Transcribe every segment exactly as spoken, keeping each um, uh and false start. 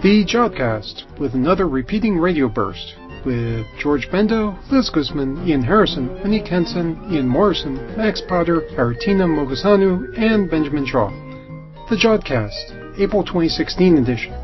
The Jodcast, with another repeating radio burst, with George Bendo, Liz Guzman, Ian Harrison, Monique Henson, Ian Morrison, Max Potter, Haritina Moghesanu, and Benjamin Shaw. The Jodcast, April twenty sixteen edition.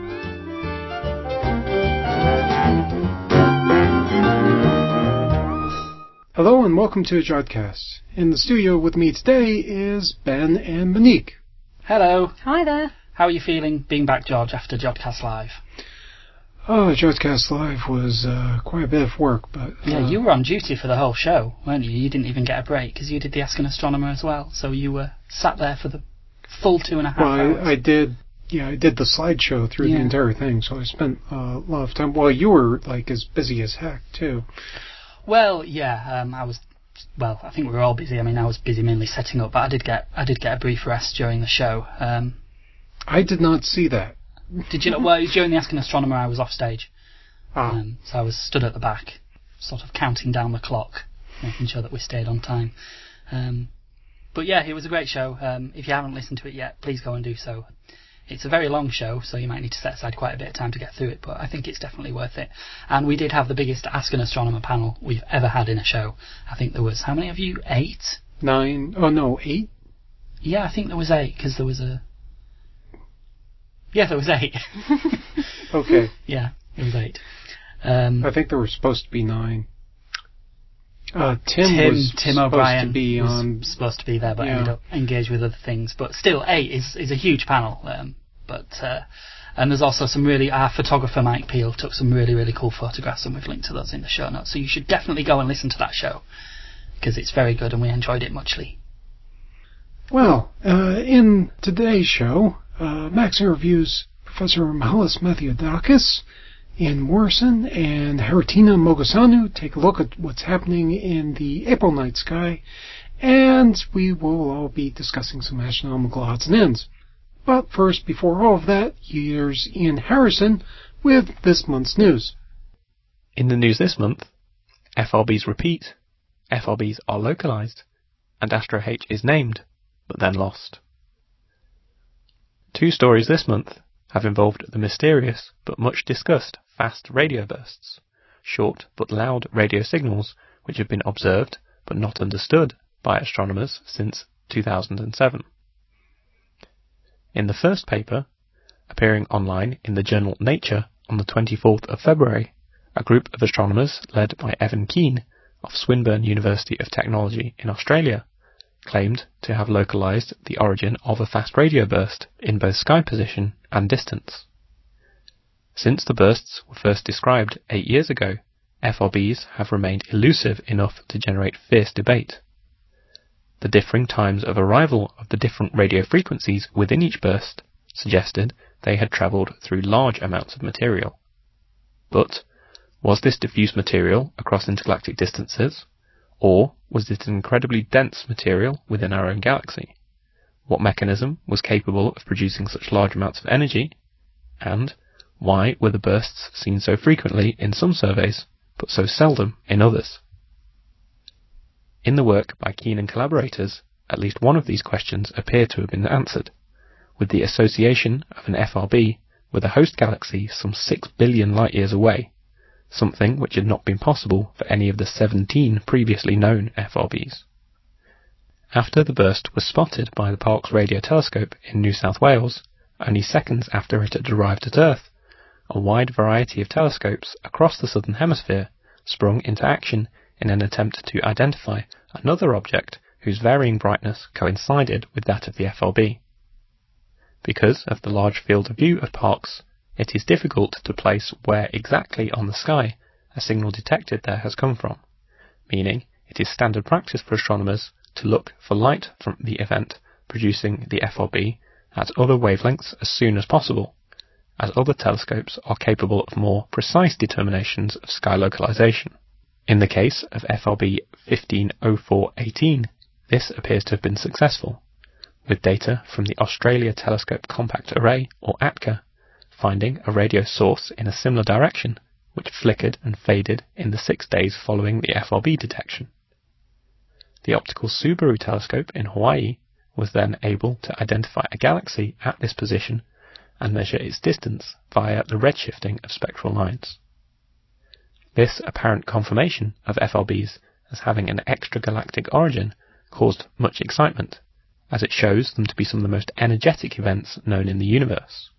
Hello and welcome to the Jodcast. In the studio with me today is Ben and Monique. Hello. Hi there. How are you feeling being back, George, after Jodcast Live? Oh, Jodcast Live was uh, quite a bit of work, but... Uh, yeah, you were on duty for the whole show, weren't you? You didn't even get a break, because you did the Ask an Astronomer as well, so you were sat there for the full two and a half well, hours. I, I did, yeah, I did the slideshow through yeah. the entire thing, so I spent uh, a lot of time... Well, you were, like, as busy as heck, too. Well, yeah, um, I was... Well, I think we were all busy. I mean, I was busy mainly setting up, but I did get I did get a brief rest during the show. Um... I did not see that. Did you know? Well, it was during the Ask an Astronomer I was off stage. Ah. Um, so I was stood at the back, sort of counting down the clock, making sure that we stayed on time. Um, but yeah, it was a great show. Um, if you haven't listened to it yet, please go and do so. It's a very long show, so you might need to set aside quite a bit of time to get through it, but I think it's definitely worth it. And we did have the biggest Ask an Astronomer panel we've ever had in a show. I think there was, how many of you? Eight? Nine? Oh no, eight? Yeah, I think there was eight, because there was a... Yeah, there was eight. Okay. Yeah, it was eight. Um, I think there were supposed to be nine. Uh, Tim, Tim, was Tim supposed O'Brien to be was on... supposed to be there, but yeah. ended up engaged with other things. But still, eight is, is a huge panel. Um, but uh, and there's also some really... Our photographer, Mike Peel, took some really, really cool photographs, and we've linked to those in the show notes. So you should definitely go and listen to that show, because it's very good, and we enjoyed it muchly. Well, uh, in today's show, uh, Max interviews Professor Mihalis Mathiodakis, Ian Morrison, and Haritina Moghesanu take a look at what's happening in the April night sky, and we will all be discussing some astronomical odds and ends. But first, before all of that, here's Ian Harrison with this month's news. In the news this month, F R Bs repeat, F R Bs are localized, and Astro H is named, but then lost. Two stories this month have involved the mysterious but much discussed fast radio bursts, short but loud radio signals which have been observed but not understood by astronomers since two thousand seven. In the first paper, appearing online in the journal Nature on the twenty-fourth of February, a group of astronomers led by Evan Keane of Swinburne University of Technology in Australia claimed to have localized the origin of a fast radio burst in both sky position and distance. Since the bursts were first described eight years ago, F R Bs have remained elusive enough to generate fierce debate. The differing times of arrival of the different radio frequencies within each burst suggested they had travelled through large amounts of material. But was this diffuse material across intergalactic distances, or was it an incredibly dense material within our own galaxy? What mechanism was capable of producing such large amounts of energy? And why were the bursts seen so frequently in some surveys, but so seldom in others? In the work by Keane and collaborators, at least one of these questions appear to have been answered, with the association of an F R B with a host galaxy some six billion light-years away, something which had not been possible for any of the seventeen previously known F R Bs. After the burst was spotted by the Parkes Radio Telescope in New South Wales, only seconds after it had arrived at Earth, a wide variety of telescopes across the southern hemisphere sprung into action in an attempt to identify another object whose varying brightness coincided with that of the F R B. Because of the large field of view of Parkes, it is difficult to place where exactly on the sky a signal detected there has come from, meaning it is standard practice for astronomers to look for light from the event producing the F R B at other wavelengths as soon as possible, as other telescopes are capable of more precise determinations of sky localization. In the case of F R B fifteen oh four eighteen, this appears to have been successful, with data from the Australia Telescope Compact Array, or A T C A, finding a radio source in a similar direction, which flickered and faded in the six days following the F R B detection. The optical Subaru telescope in Hawaii was then able to identify a galaxy at this position and measure its distance via the redshifting of spectral lines. This apparent confirmation of F L Bs as having an extragalactic origin caused much excitement, as it shows them to be some of the most energetic events known in the universe.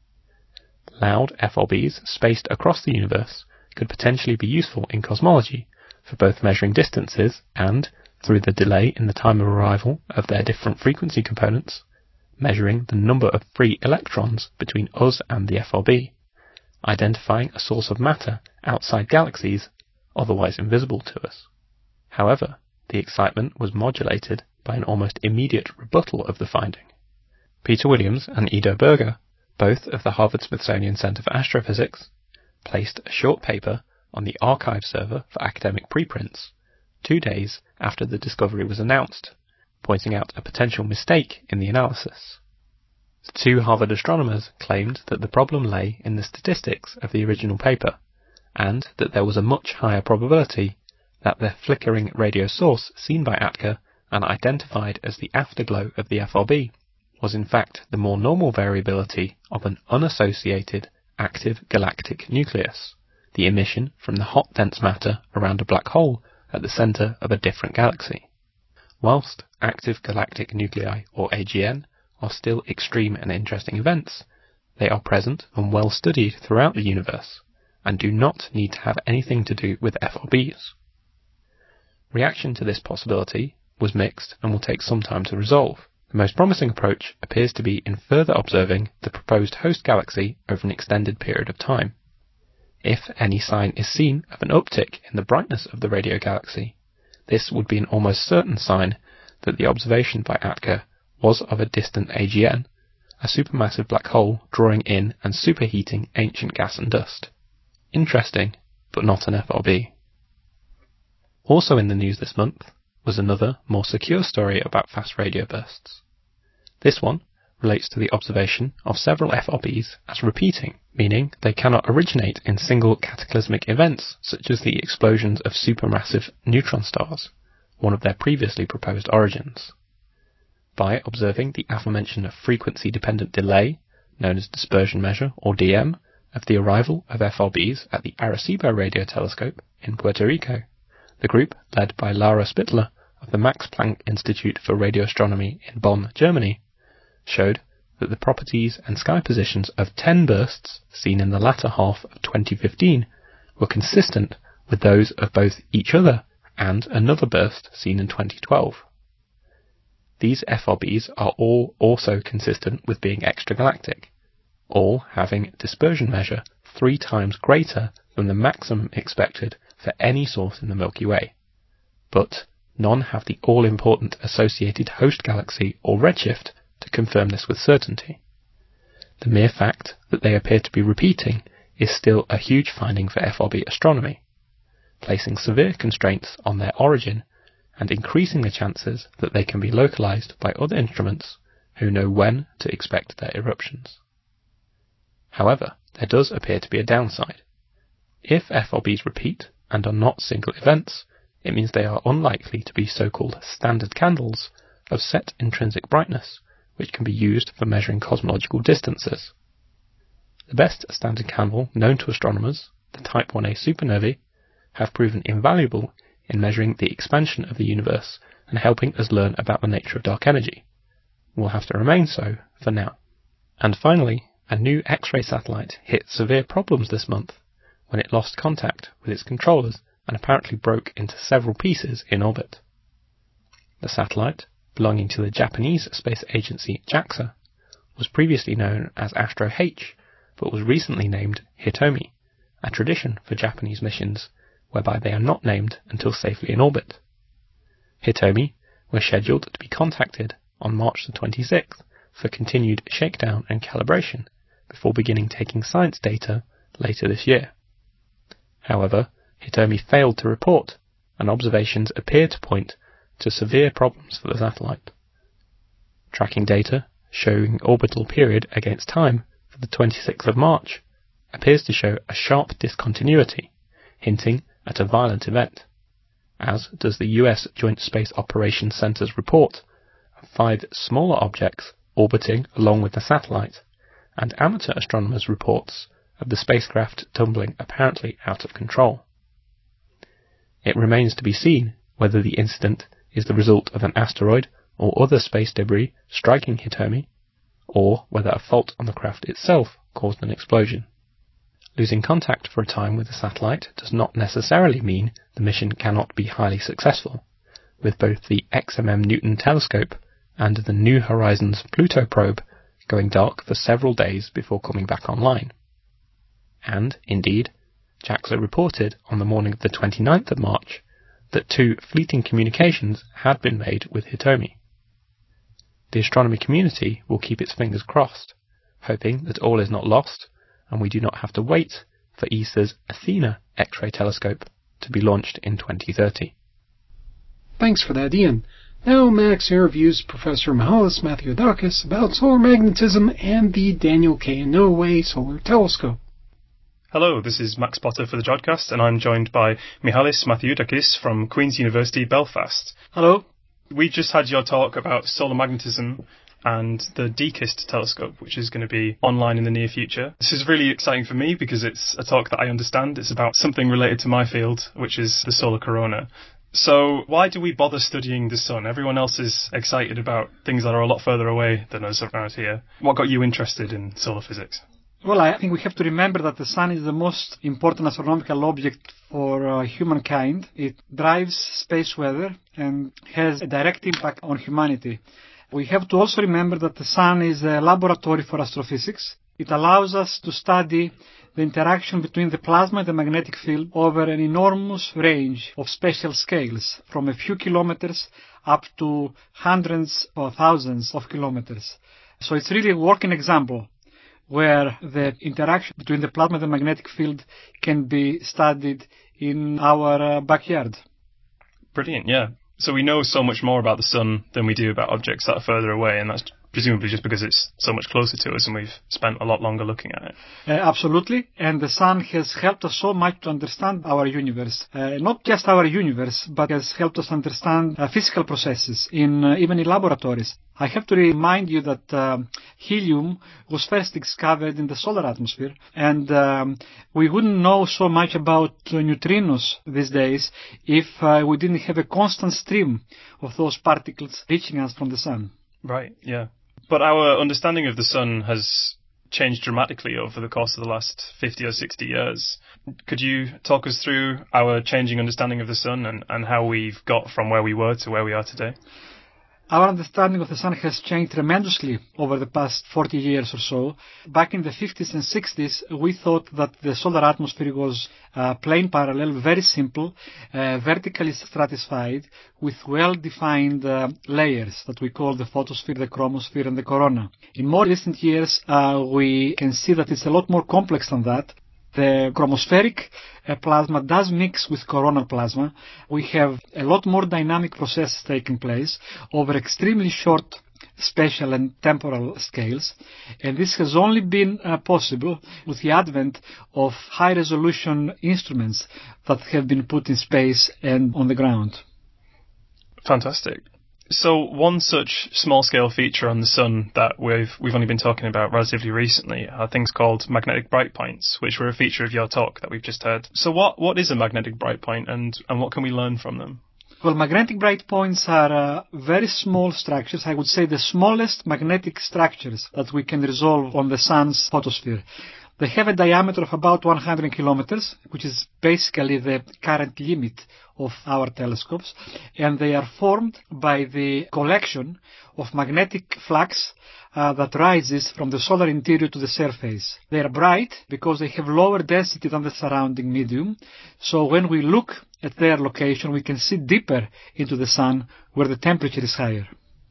Loud F L Bs spaced across the universe could potentially be useful in cosmology for both measuring distances and, through the delay in the time of arrival of their different frequency components, measuring the number of free electrons between us and the F L B, identifying a source of matter outside galaxies otherwise invisible to us. However, the excitement was modulated by an almost immediate rebuttal of the finding. Peter Williams and Ido Berger, both of the Harvard-Smithsonian Center for Astrophysics, placed a short paper on the archive server for academic preprints two days after the discovery was announced, pointing out a potential mistake in the analysis. The two Harvard astronomers claimed that the problem lay in the statistics of the original paper, and that there was a much higher probability that the flickering radio source seen by A T C A and identified as the afterglow of the F L B was in fact the more normal variability of an unassociated active galactic nucleus, the emission from the hot dense matter around a black hole at the centre of a different galaxy. Whilst active galactic nuclei, or A G N, are still extreme and interesting events, they are present and well studied throughout the universe, and do not need to have anything to do with F L Bs. Reaction to this possibility was mixed and will take some time to resolve. The most promising approach appears to be in further observing the proposed host galaxy over an extended period of time. If any sign is seen of an uptick in the brightness of the radio galaxy, this would be an almost certain sign that the observation by A T C A was of a distant A G N, a supermassive black hole drawing in and superheating ancient gas and dust. Interesting, but not an F L B. Also in the news this month was another, more secure story about fast radio bursts. This one relates to the observation of several F L Bs as repeating, meaning they cannot originate in single cataclysmic events such as the explosions of supermassive neutron stars, one of their previously proposed origins. By observing the aforementioned frequency-dependent delay, known as dispersion measure, or D M, of the arrival of F L Bs at the Arecibo Radio Telescope in Puerto Rico, the group, led by Laura Spittler of the Max Planck Institute for Radio Astronomy in Bonn, Germany, showed that the properties and sky positions of ten bursts seen in the latter half of twenty fifteen were consistent with those of both each other and another burst seen in twenty twelve. These F L Bs are all also consistent with being extragalactic, all having dispersion measure three times greater than the maximum expected for any source in the Milky Way, but none have the all-important associated host galaxy or redshift to confirm this with certainty. The mere fact that they appear to be repeating is still a huge finding for F L B astronomy, placing severe constraints on their origin and increasing the chances that they can be localized by other instruments who know when to expect their eruptions. However, there does appear to be a downside. If F L Bs repeat and are not single events, it means they are unlikely to be so-called standard candles of set intrinsic brightness, which can be used for measuring cosmological distances. The best standard candle known to astronomers, the Type one A supernovae, have proven invaluable in measuring the expansion of the universe and helping us learn about the nature of dark energy. Will have to remain so for now. And finally, a new X-ray satellite hit severe problems this month when it lost contact with its controllers and apparently broke into several pieces in orbit. The satellite, belonging to the Japanese space agency JAXA, was previously known as Astro H, but was recently named Hitomi, a tradition for Japanese missions whereby they are not named until safely in orbit. Hitomi were scheduled to be contacted on March the twenty-sixth for continued shakedown and calibration before beginning taking science data later this year. However, Hitomi failed to report, and observations appear to point to severe problems for the satellite. Tracking data showing orbital period against time for the twenty-sixth of March appears to show a sharp discontinuity, hinting at a violent event, as does the U S Joint Space Operations Center's report of five smaller objects orbiting along with the satellite, and amateur astronomers' reports of the spacecraft tumbling apparently out of control. It remains to be seen whether the incident is the result of an asteroid or other space debris striking Hitomi, or whether a fault on the craft itself caused an explosion. Losing contact for a time with the satellite does not necessarily mean the mission cannot be highly successful, with both the X M M Newton telescope and the New Horizons Pluto probe going dark for several days before coming back online. And, indeed, JAXA reported on the morning of the twenty-ninth of March that two fleeting communications had been made with Hitomi. The astronomy community will keep its fingers crossed, hoping that all is not lost and we do not have to wait for E S A's Athena X-ray telescope to be launched in twenty thirty. Thanks for that, Ian. Now Max interviews Professor Mihalis Mathiodakis about solar magnetism and the Daniel K. Inouye Solar Telescope. Hello, this is Max Potter for the Jodcast, and I'm joined by Mihalis Mathiodakis from Queen's University, Belfast. Hello. We just had your talk about solar magnetism and the DKIST telescope, which is going to be online in the near future. This is really exciting for me because it's a talk that I understand. It's about something related to my field, which is the solar corona. So why do we bother studying the sun? Everyone else is excited about things that are a lot further away than us around here. What got you interested in solar physics? Well, I think we have to remember that the sun is the most important astronomical object for uh, humankind. It drives space weather and has a direct impact on humanity. We have to also remember that the sun is a laboratory for astrophysics. It allows us to study the interaction between the plasma and the magnetic field over an enormous range of spatial scales, from a few kilometers up to hundreds or thousands of kilometers. So it's really a working example where the interaction between the plasma and the magnetic field can be studied in our uh, backyard. Brilliant, yeah. So we know so much more about the sun than we do about objects that are further away, and that's presumably just because it's so much closer to us and we've spent a lot longer looking at it. Uh, absolutely, and the sun has helped us so much to understand our universe. Uh, not just our universe, but has helped us understand uh, physical processes, in uh, even in laboratories. I have to remind you that uh, helium was first discovered in the solar atmosphere, and um, we wouldn't know so much about uh, neutrinos these days if uh, we didn't have a constant stream of those particles reaching us from the sun. Right, yeah. But our understanding of the sun has changed dramatically over the course of the last fifty or sixty years. Could you talk us through our changing understanding of the sun and, and how we've got from where we were to where we are today? Our understanding of the sun has changed tremendously over the past forty years or so. Back in the fifties and sixties, we thought that the solar atmosphere was uh, plane parallel, very simple, uh, vertically stratified, with well-defined uh, layers that we call the photosphere, the chromosphere, and the corona. In more recent years, uh, we can see that it's a lot more complex than that. The chromospheric uh, plasma does mix with coronal plasma. We have a lot more dynamic processes taking place over extremely short spatial and temporal scales, and this has only been uh, possible with the advent of high-resolution instruments that have been put in space and on the ground. Fantastic. So one such small-scale feature on the sun that we've we've only been talking about relatively recently are things called magnetic bright points, which were a feature of your talk that we've just heard. So what, what is a magnetic bright point, and, and what can we learn from them? Well, magnetic bright points are uh, very small structures, I would say the smallest magnetic structures that we can resolve on the sun's photosphere. They have a diameter of about one hundred kilometers, which is basically the current limit of our telescopes, and they are formed by the collection of magnetic flux uh, that rises from the solar interior to the surface. They are bright because they have lower density than the surrounding medium, so when we look at their location, we can see deeper into the sun where the temperature is higher.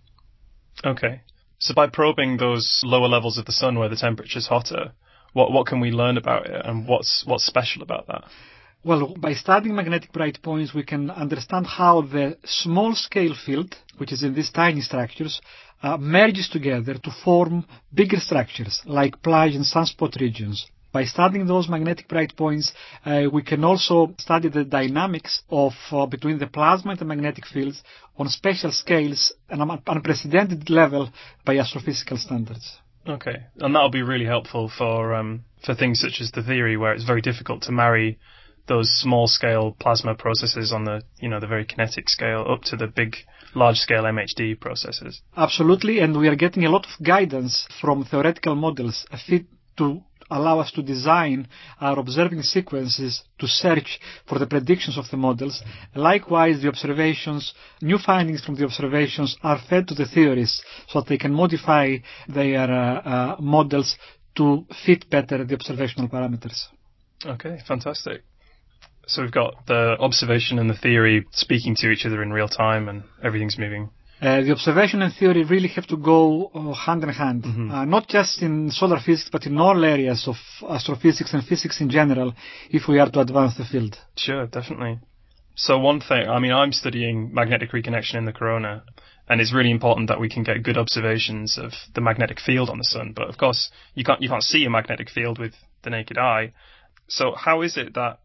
Okay. So by probing those lower levels of the sun where the temperature is hotter, What what can we learn about it, and what's what's special about that? Well, by studying magnetic bright points, we can understand how the small-scale field, which is in these tiny structures, uh, merges together to form bigger structures, like plage and sunspot regions. By studying those magnetic bright points, uh, we can also study the dynamics of uh, between the plasma and the magnetic fields on spatial scales at an unprecedented level by astrophysical standards. Okay, and that'll be really helpful for um, for things such as the theory, where it's very difficult to marry those small-scale plasma processes on the, you know, the very kinetic scale up to the big, large-scale M H D processes. Absolutely, and we are getting a lot of guidance from theoretical models fit to allow us to design our observing sequences to search for the predictions of the models. Likewise, the observations, new findings from the observations are fed to the theorists so that they can modify their uh, uh, models to fit better the observational parameters. Okay, fantastic. So we've got the observation and the theory speaking to each other in real time, and everything's moving. Uh, the observation and theory really have to go uh, hand in hand, Mm-hmm. uh, not just in solar physics, but in all areas of astrophysics and physics in general, if we are to advance the field. Sure, definitely. So one thing, I mean, I'm studying magnetic reconnection in the corona, and it's really important that we can get good observations of the magnetic field on the sun. But of course, you can't you can't see a magnetic field with the naked eye. So how is it that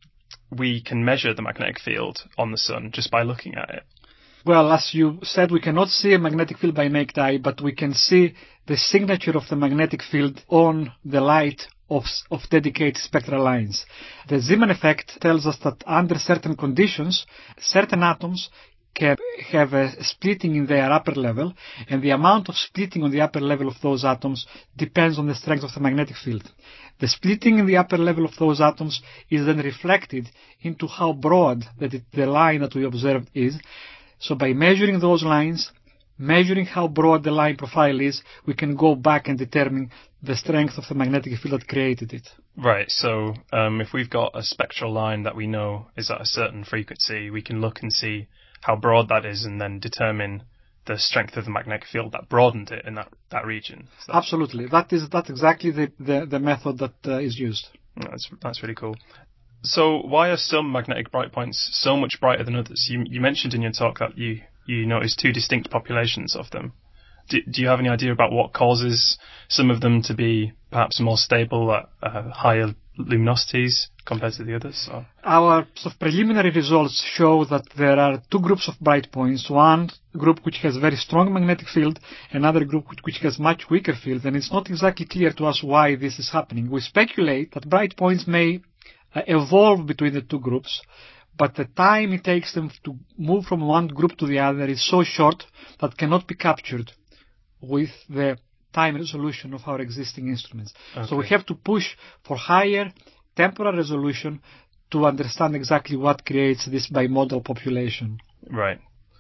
we can measure the magnetic field on the sun just by looking at it? Well, as you said, we cannot see a magnetic field by naked eye, but we can see the signature of the magnetic field on the light of, of dedicated spectral lines. The Zeeman effect tells us that under certain conditions, certain atoms can have a splitting in their upper level, and the amount of splitting on the upper level of those atoms depends on the strength of the magnetic field. The splitting in the upper level of those atoms is then reflected into how broad the, the line that we observed is. So by measuring those lines, measuring how broad the line profile is, we can go back and determine the strength of the magnetic field that created it. Right, so um, if we've got a spectral line that we know is at a certain frequency, we can look and see how broad that is and then determine the strength of the magnetic field that broadened it in that, that region. So Absolutely. That is that's exactly the, the, the method that uh, is used. that's, that's really cool. So why are some magnetic bright points so much brighter than others? You, you mentioned in your talk that you, you noticed two distinct populations of them. Do, do you have any idea about what causes some of them to be perhaps more stable at uh, higher luminosities compared to the others? Or? Our sort of preliminary results show that there are two groups of bright points. One group which has a very strong magnetic field, another group which, which has much weaker field, and it's not exactly clear to us why this is happening. We speculate that bright points may uh, evolve between the two groups, but the time it takes them to move from one group to the other is so short that cannot be captured with the time resolution of our existing instruments. Okay. So we have to push for higher temporal resolution to understand exactly what creates this bimodal population. Right.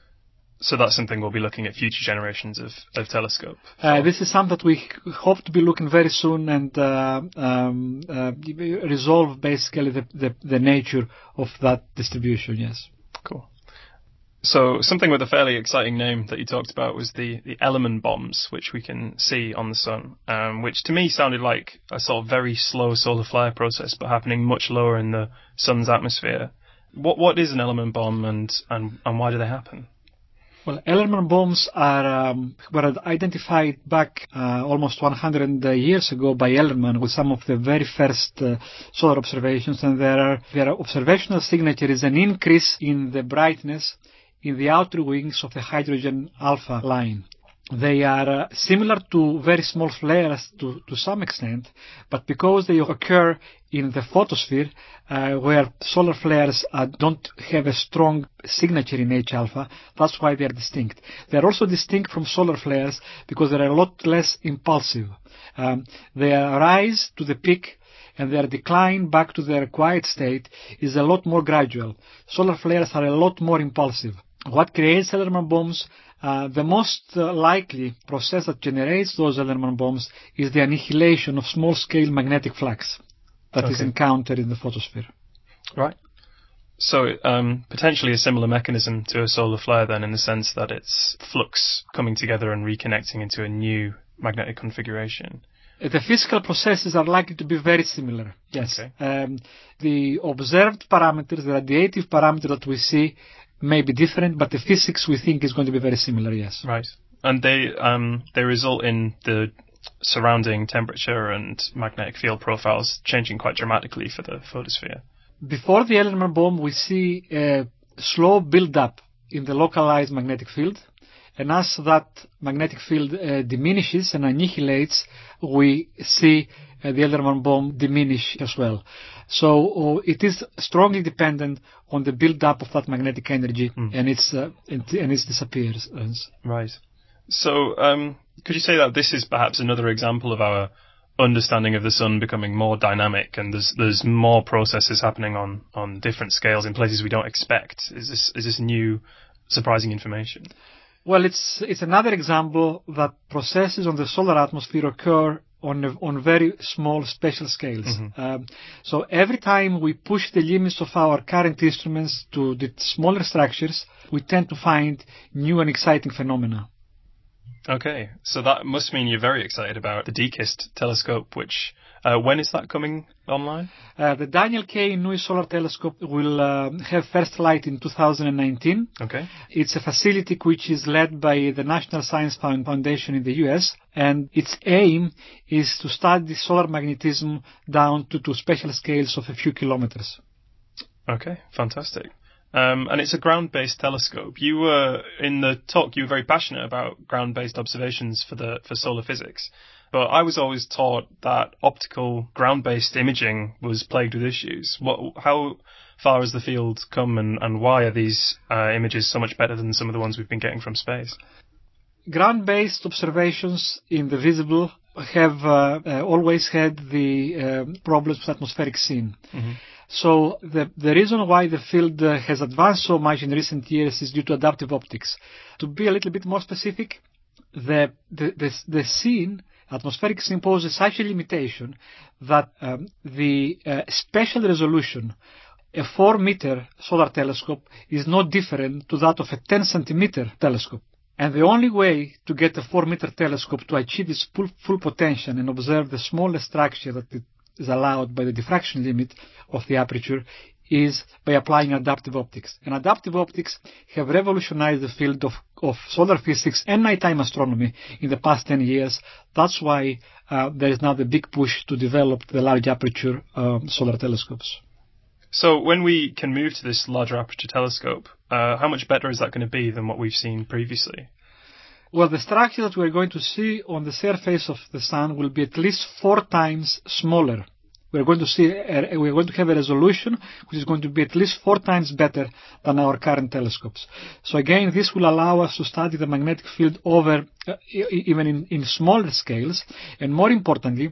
So that's something we'll be looking at future generations of, of telescope. Uh, this is something that we hope to be looking very soon and uh, um, uh, resolve basically the, the, the nature of that distribution, yes. Cool. So something with a fairly exciting name that you talked about was the, the Ellerman bombs, which we can see on the sun, um, which to me sounded like a sort of very slow solar flare process, but happening much lower in the sun's atmosphere. What What is an Ellerman bomb, and, and, and why do they happen? Well, Ellerman bombs are um, were identified back uh, almost one hundred years ago by Ellerman with some of the very first uh, solar observations, and their their observational signature is an increase in the brightness in the outer wings of the hydrogen alpha line. They are uh, similar to very small flares to, to some extent, but because they occur in the photosphere, uh, where solar flares uh, don't have a strong signature in H-alpha, that's why they are distinct. They are also distinct from solar flares because they are a lot less impulsive. Um, their rise to the peak and their decline back to their quiet state is a lot more gradual. Solar flares are a lot more impulsive. What creates Ellerman bombs? Uh, the most uh, likely process that generates those Ellerman bombs is the annihilation of small-scale magnetic flux that Okay. is encountered in the photosphere. Right. So um, potentially a similar mechanism to a solar flare then, in the sense that it's flux coming together and reconnecting into a new magnetic configuration. Uh, The physical processes are likely to be very similar, yes. Okay. Um, the observed parameters, the radiative parameter that we see may be different, but the physics we think is going to be very similar, yes. Right. And they um, they result in the surrounding temperature and magnetic field profiles changing quite dramatically for the photosphere. Before the Ellerman bomb, we see a slow build-up in the localized magnetic field, And as that magnetic field uh, diminishes and annihilates, we see uh, the Elderman bomb diminish as well. So uh, it is strongly dependent on the build-up of that magnetic energy mm. and its uh, and its disappearance. Right. So um, could you say that this is perhaps another example of our understanding of the sun becoming more dynamic, and there's there's more processes happening on, on different scales in places we don't expect? Is this is this new, surprising information? Well, it's it's another example that processes on the solar atmosphere occur on a, on very small spatial scales. Mm-hmm. Um, so every time we push the limits of our current instruments to the smaller structures, we tend to find new and exciting phenomena. Okay, so that must mean you're very excited about the DKIST telescope, which, uh, when is that coming online? Uh, the Daniel K. Inouye Solar Telescope will uh, have first light in two thousand nineteen. Okay. It's a facility which is led by the National Science Foundation in the U S, and its aim is to study solar magnetism down to, to spatial scales of a few kilometers. Okay, fantastic. Um, and it's a ground-based telescope. You were, in the talk, you were very passionate about ground-based observations for the for solar physics. But I was always taught that optical ground-based imaging was plagued with issues. What, how far has the field come, and, and why are these uh, images so much better than some of the ones we've been getting from space? Ground-based observations in the visible have uh, uh, always had the uh, problems with atmospheric scene. Mm-hmm. So the, the reason why the field uh, has advanced so much in recent years is due to adaptive optics. To be a little bit more specific, the, the, the, the scene, atmospheric scene, poses such a limitation that um, the uh, spatial resolution, a four meter solar telescope, is no different to that of a ten centimeter telescope. And the only way to get a four meter telescope to achieve its full, full potential and observe the smallest structure that it is allowed by the diffraction limit of the aperture is by applying adaptive optics. And adaptive optics have revolutionized the field of, of solar physics and nighttime astronomy in the past ten years. That's why uh, there is now the big push to develop the large aperture uh, solar telescopes. So when we can move to this larger aperture telescope, uh, how much better is that going to be than what we've seen previously? Well, the structure that we're going to see on the surface of the sun will be at least four times smaller. We're going to see, a, we're going to have a resolution which is going to be at least four times better than our current telescopes. So again, this will allow us to study the magnetic field over, uh, even in, in smaller scales, and more importantly,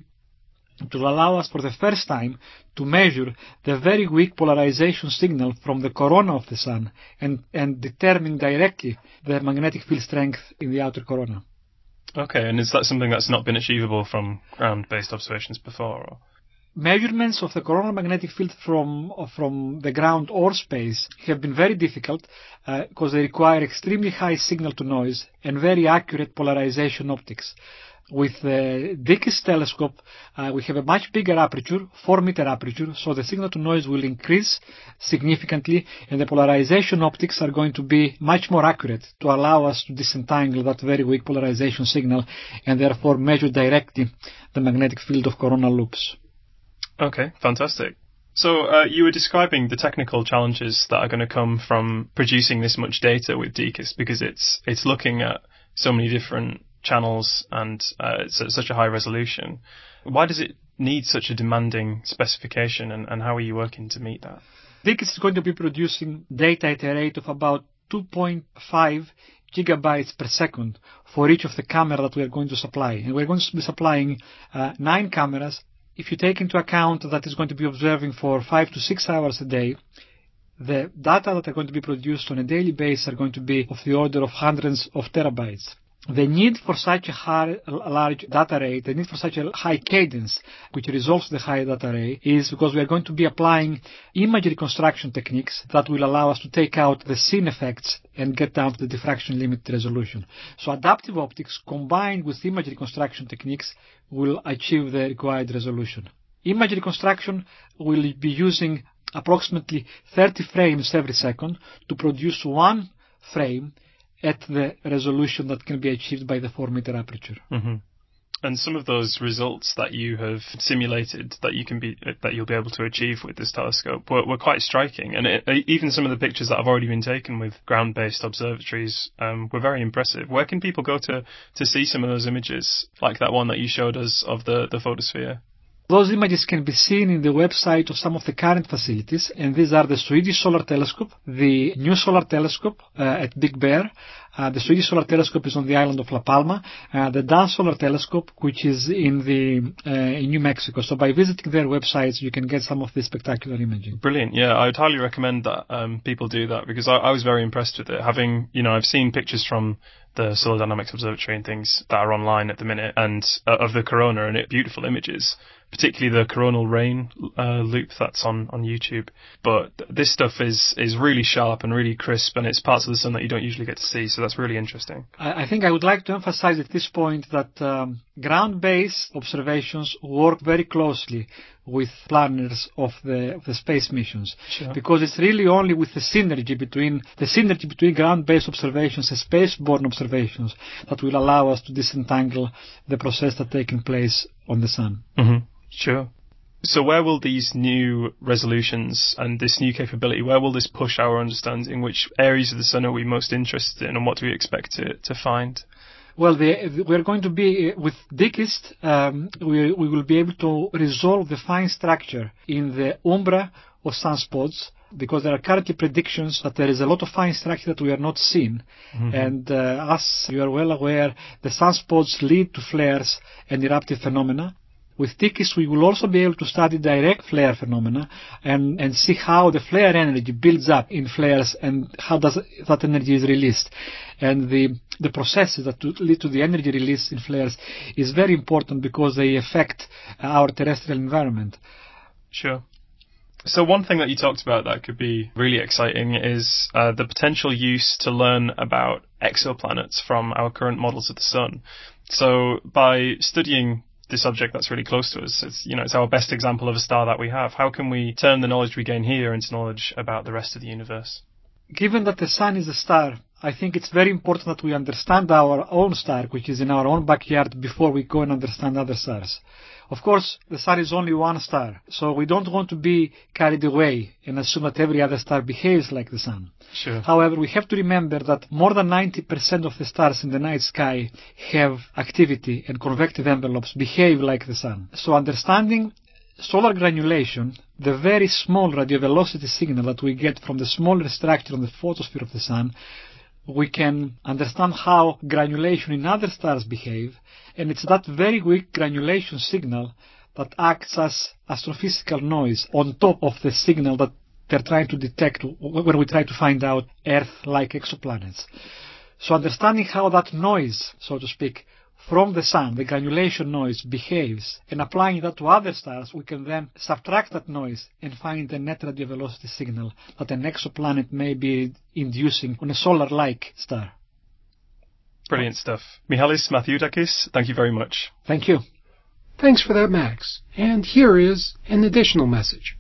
to allow us for the first time to measure the very weak polarization signal from the corona of the sun and, and determine directly the magnetic field strength in the outer corona. Okay, and is that something that's not been achievable from ground-based observations before? Or? Measurements of the coronal magnetic field from, from the ground or space have been very difficult uh, because they require extremely high signal-to-noise and very accurate polarization optics. With the DKIST telescope, uh, we have a much bigger aperture, four meter aperture, so the signal to noise will increase significantly, and the polarization optics are going to be much more accurate to allow us to disentangle that very weak polarization signal and therefore measure directly the magnetic field of coronal loops. Okay, fantastic. So uh, you were describing the technical challenges that are going to come from producing this much data with DKIST, because it's it's looking at so many different channels and uh, it's at such a high resolution. Why does it need such a demanding specification, and, and how are you working to meet that? DKIST is going to be producing data at a rate of about two point five gigabytes per second for each of the cameras that we are going to supply. And we're going to be supplying uh, nine cameras. If you take into account that it's going to be observing for five to six hours a day, the data that are going to be produced on a daily basis are going to be of the order of hundreds of terabytes. The need for such a high, large data rate, the need for such a high cadence, which resolves the high data rate, is because we are going to be applying image reconstruction techniques that will allow us to take out the scene effects and get down to the diffraction limit resolution. So adaptive optics combined with image reconstruction techniques will achieve the required resolution. Image reconstruction will be using approximately thirty frames every second to produce one frame at the resolution that can be achieved by the four meter aperture. Mm-hmm. And some of those results that you have simulated that you can be that you'll be able to achieve with this telescope were, were quite striking. And it, even some of the pictures that have already been taken with ground-based observatories um, were very impressive. Where can people go to to see some of those images, like that one that you showed us of the the photosphere? Those images can be seen in the website of some of the current facilities, and these are the Swedish Solar Telescope, the New Solar Telescope uh, at Big Bear. Uh, the Swedish Solar Telescope is on the island of La Palma. Uh, the Dan Solar Telescope, which is in the uh, in New Mexico. So by visiting their websites, you can get some of this spectacular imaging. Brilliant. Yeah, I would highly recommend that um, people do that, because I, I was very impressed with it. Having, you know, I've seen pictures from the Solar Dynamics Observatory and things that are online at the minute, and uh, of the corona, and it beautiful images, particularly the coronal rain uh, loop that's on, on YouTube. But th- this stuff is, is really sharp and really crisp, and it's parts of the sun that you don't usually get to see, so that's really interesting. I, I think I would like to emphasize at this point that um, ground-based observations work very closely with planners of the, of the space missions, Sure. because it's really only with the synergy between the synergy between ground-based observations and spaceborne observations that will allow us to disentangle the process that's taking place on the sun. Mm-hmm. Sure. So where will these new resolutions and this new capability, where will this push our understanding? Which areas of the sun are we most interested in, and what do we expect to, to find? Well, the, we're going to be, with DKIST, um, we, we will be able to resolve the fine structure in the umbra of sunspots, because there are currently predictions that there is a lot of fine structure that we are not seeing. Mm-hmm. And uh, as you are well aware, the sunspots lead to flares and eruptive phenomena. With DKIST, we will also be able to study direct flare phenomena and, and see how the flare energy builds up in flares and how does that energy is released. And the, the processes that lead to the energy release in flares is very important, because they affect our terrestrial environment. Sure. So one thing that you talked about that could be really exciting is uh, the potential use to learn about exoplanets from our current models of the sun. So by studying this object that's really close to us, it's, you know, it's our best example of a star that we have. How can we turn the knowledge we gain here into knowledge about the rest of the universe? Given that the sun is a star, I think it's very important that we understand our own star, which is in our own backyard, before we go and understand other stars. Of course, the sun is only one star, so we don't want to be carried away and assume that every other star behaves like the sun. Sure. However, we have to remember that more than ninety percent of the stars in the night sky have activity, and convective envelopes behave like the sun. So understanding solar granulation, the very small radio velocity signal that we get from the smaller structure on the photosphere of the sun, we can understand how granulation in other stars behave, and it's that very weak granulation signal that acts as astrophysical noise on top of the signal that they're trying to detect when we try to find out Earth-like exoplanets. So understanding how that noise, so to speak, from the sun, the granulation noise, behaves, and applying that to other stars, we can then subtract that noise and find the net radio velocity signal that an exoplanet may be inducing on a solar-like star. Brilliant stuff. Michalis Mathiodakis, thank you very much. Thank you. Thanks for that, Max. And here is an additional message.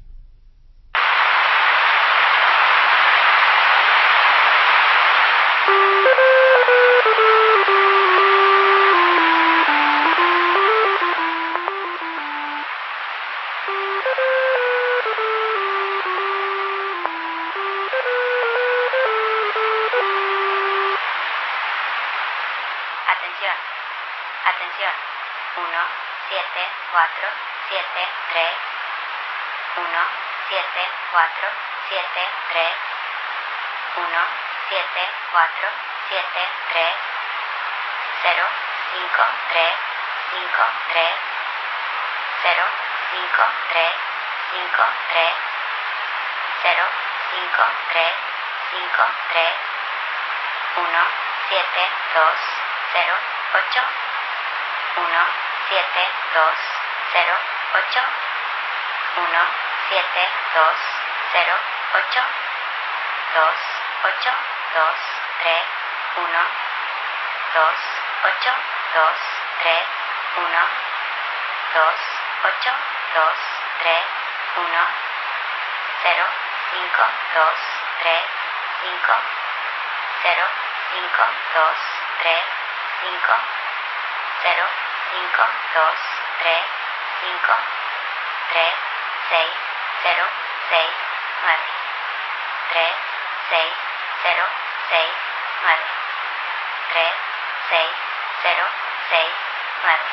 Atención. uno, siete, cuatro, siete, tres. uno, siete, cuatro, siete, tres. uno, siete, cuatro, siete, tres. cero, cinco, tres, cinco, tres. cero, cinco, tres, cinco, tres. cero, cinco, tres, cinco, tres. uno, siete, dos, cero, ocho. uno, siete, dos, cero, ocho. uno, siete, dos, cero, ocho. dos, ocho, dos, tres, uno. dos, ocho, dos, tres, uno. dos, ocho, dos, tres, uno. cero, cinco, dos, tres, cinco. cero, cinco, dos, tres, cinco. cero, cinco, dos, tres, cinco, tres, seis, cero, seis, nueve, tres, seis, cero, seis, nueve, tres, seis, cero, seis, nueve.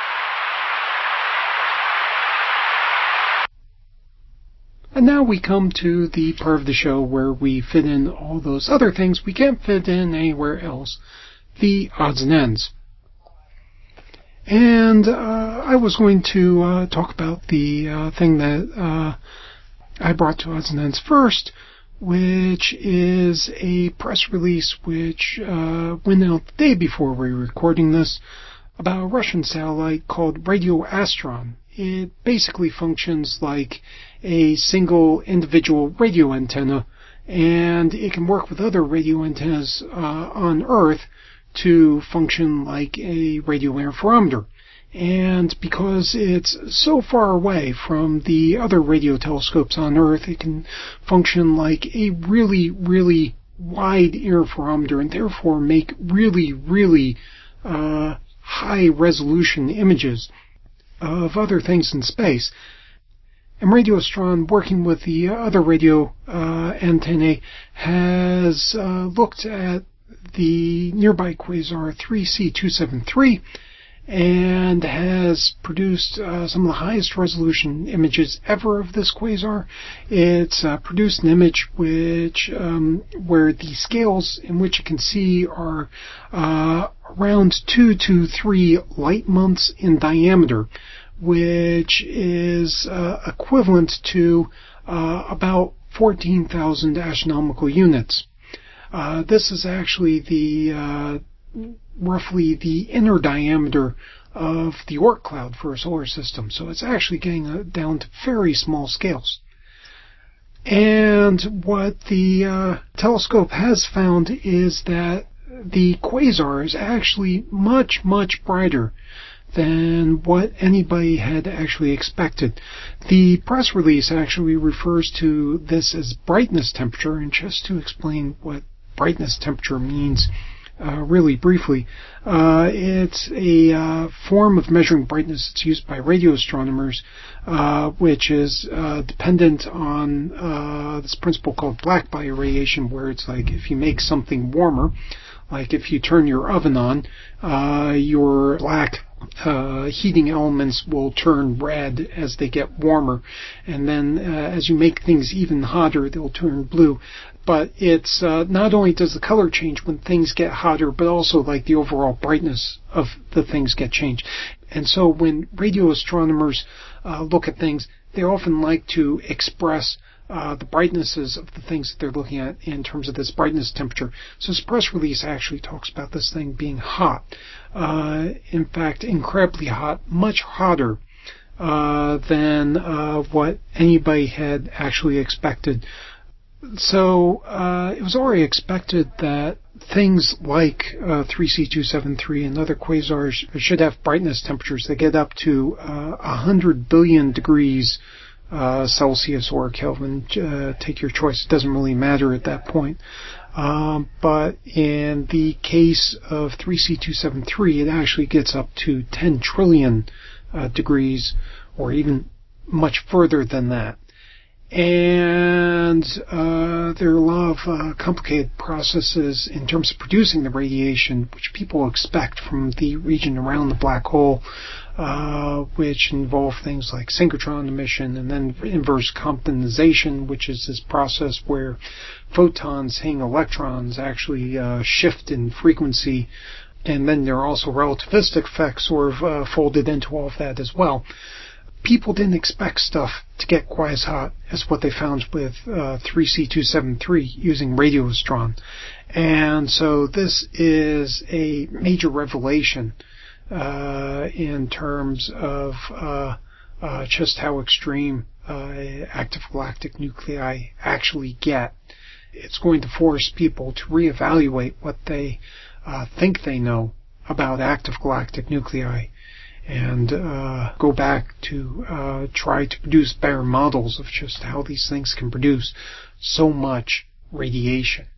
And now we come to the part of the show where we fit in all those other things we can't fit in anywhere else, the odds and ends. And uh, I was going to uh, talk about the uh, thing that uh, I brought to odds and ends first, which is a press release which uh, went out the day before we were recording this about a Russian satellite called Radio Astron. It basically functions like a single individual radio antenna, and it can work with other radio antennas uh, on Earth to function like a radio interferometer. And because it's so far away from the other radio telescopes on Earth, it can function like a really, really wide interferometer and therefore make really, really uh, high-resolution images of other things in space. And Radio Astron, working with the other radio uh, antennae, has uh, looked at the nearby quasar three C two seventy-three and has produced uh, some of the highest resolution images ever of this quasar. It's uh, produced an image which um, where the scales in which you can see are uh, around two to three light months in diameter, which is uh, equivalent to uh, about fourteen thousand astronomical units. Uh, this is actually the uh, roughly the inner diameter of the Oort cloud for a solar system, so it's actually getting uh, down to very small scales. And what the uh, telescope has found is that the quasar is actually much, much brighter than what anybody had actually expected. The press release actually refers to this as brightness temperature, and just to explain what brightness temperature means uh, really briefly, uh, it's a uh, form of measuring brightness that's used by radio astronomers, uh, which is uh, dependent on uh, this principle called black-body radiation, where it's like if you make something warmer, like if you turn your oven on, uh, your black uh, heating elements will turn red as they get warmer, and then uh, as you make things even hotter, they'll turn blue. But it's uh, not only does the color change when things get hotter, but also like the overall brightness of the things get changed. And so when radio astronomers uh, look at things, they often like to express Uh, the brightnesses of the things that they're looking at in terms of this brightness temperature. So this press release actually talks about this thing being hot. Uh, in fact, incredibly hot, much hotter uh, than uh, what anybody had actually expected. So uh, it was already expected that things like uh, three C two seventy-three and other quasars should have brightness temperatures that get up to uh, one hundred billion degrees Uh, Celsius or Kelvin, uh, take your choice. It doesn't really matter at that point. Um, but in the case of three C two seventy-three, it actually gets up to ten trillion uh, degrees, or even much further than that. And uh, there are a lot of uh, complicated processes in terms of producing the radiation, which people expect from the region around the black hole, uh, which involve things like synchrotron emission and then inverse compensation, which is this process where photons hitting electrons actually uh, shift in frequency, and then there are also relativistic effects sort of uh, folded into all of that as well. People didn't expect stuff to get quite as hot as what they found with uh, three C two seventy-three using Radio Astron. And so this is a major revelation uh, in terms of uh, uh, just how extreme uh, active galactic nuclei actually get. It's going to force people to reevaluate what they uh, think they know about active galactic nuclei, and uh, go back to uh, try to produce better models of just how these things can produce so much radiation.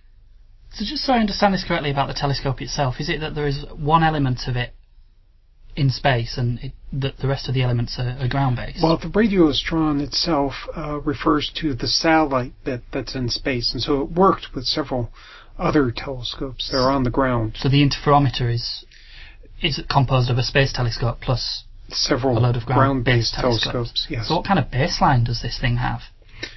So just so I understand this correctly about the telescope itself, is it that there is one element of it in space and it, the, the rest of the elements are, are ground-based. Well, the radiostron itself uh, refers to the satellite bit that's in space, and so it worked with several other telescopes that are on the ground. So the interferometer is is composed of a space telescope plus several a load of ground-based, ground-based telescopes. telescopes. Yes. So what kind of baseline does this thing have?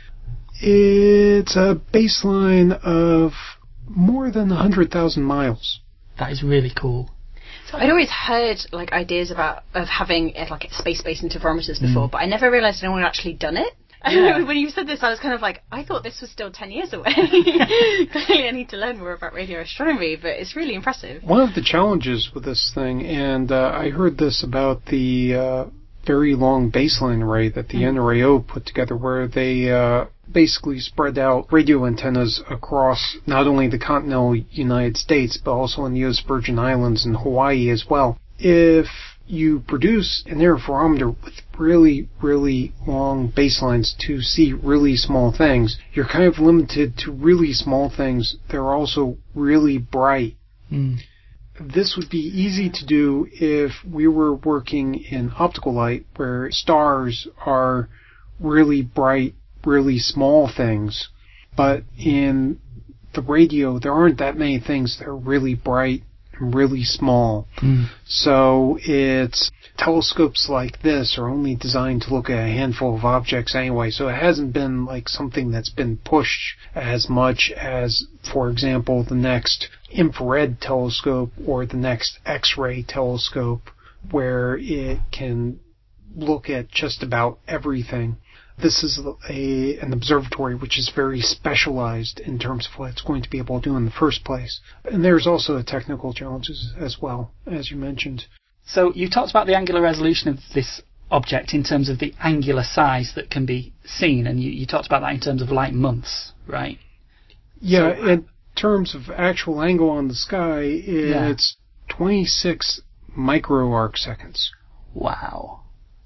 It's a baseline of more than one hundred thousand miles. That is really cool. So I'd always heard like ideas about of having uh, like space-based interferometers before, mm. but I never realised anyone had actually done it. Yeah. When you said this, I was kind of like, I thought this was still ten years away. Clearly, I need to learn more about radio astronomy, but it's really impressive. One of the challenges with this thing, and uh, I heard this about the uh, very long baseline array that the mm. N R A O put together, where they uh, basically spread out radio antennas across not only the continental United States, but also in the U S Virgin Islands and Hawaii as well. If you produce an interferometer with really, really long baselines to see really small things, you're kind of limited to really small things. They're also really bright. Mm. This would be easy to do if we were working in optical light, where stars are really bright, really small things. But in the radio, there aren't that many things that are really bright and really small. Mm. So it's telescopes like this are only designed to look at a handful of objects anyway. So it hasn't been like something that's been pushed as much as, for example, the next infrared telescope or the next X-ray telescope, where it can look at just about everything. This is a, an observatory which is very specialized in terms of what it's going to be able to do in the first place. And there's also technical challenges as well, as you mentioned. So you talked about the angular resolution of this object in terms of the angular size that can be seen, and you, you talked about that in terms of light months, right? Yeah, so, in terms of actual angle on the sky, it's yeah. twenty-six micro arc seconds. Wow.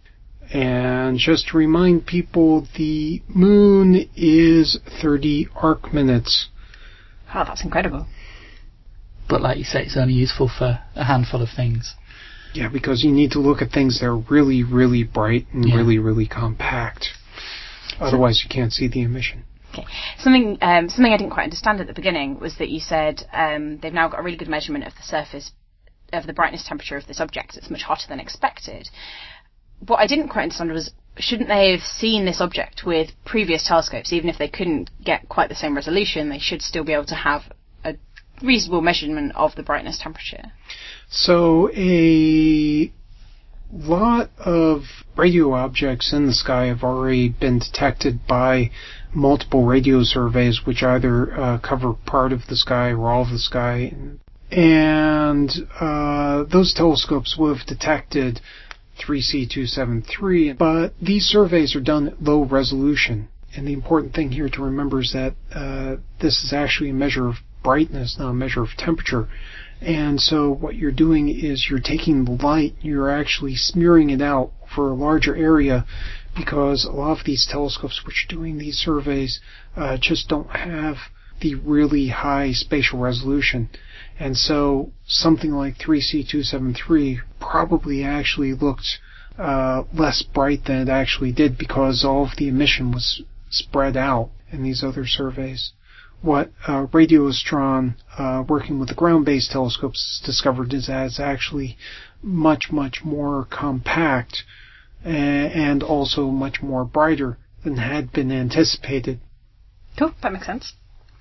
And just to remind people, the moon is thirty arc minutes. Oh, that's incredible. But like you say, it's only useful for a handful of things. Yeah, because you need to look at things that are really, really bright and yeah. really, really compact. Otherwise, you can't see the emission. Okay. Something um, something I didn't quite understand at the beginning was that you said um, they've now got a really good measurement of the surface, of the brightness temperature of this object. It's much hotter than expected. What I didn't quite understand was, shouldn't they have seen this object with previous telescopes? Even if they couldn't get quite the same resolution, they should still be able to have a reasonable measurement of the brightness temperature. So a lot of radio objects in the sky have already been detected by multiple radio surveys, which either uh, cover part of the sky or all of the sky. And uh, those telescopes will have detected three C two seventy-three, but these surveys are done at low resolution. And the important thing here to remember is that uh, this is actually a measure of brightness, not a measure of temperature. And so what you're doing is you're taking the light, you're actually smearing it out for a larger area, because a lot of these telescopes which are doing these surveys uh, just don't have the really high spatial resolution. And so something like three C two seventy-three probably actually looked uh, less bright than it actually did, because all of the emission was spread out in these other surveys. What uh, Radiostron, uh, working with the ground-based telescopes, discovered is that it's actually much, much more compact and also much more brighter than had been anticipated. Cool, that makes sense.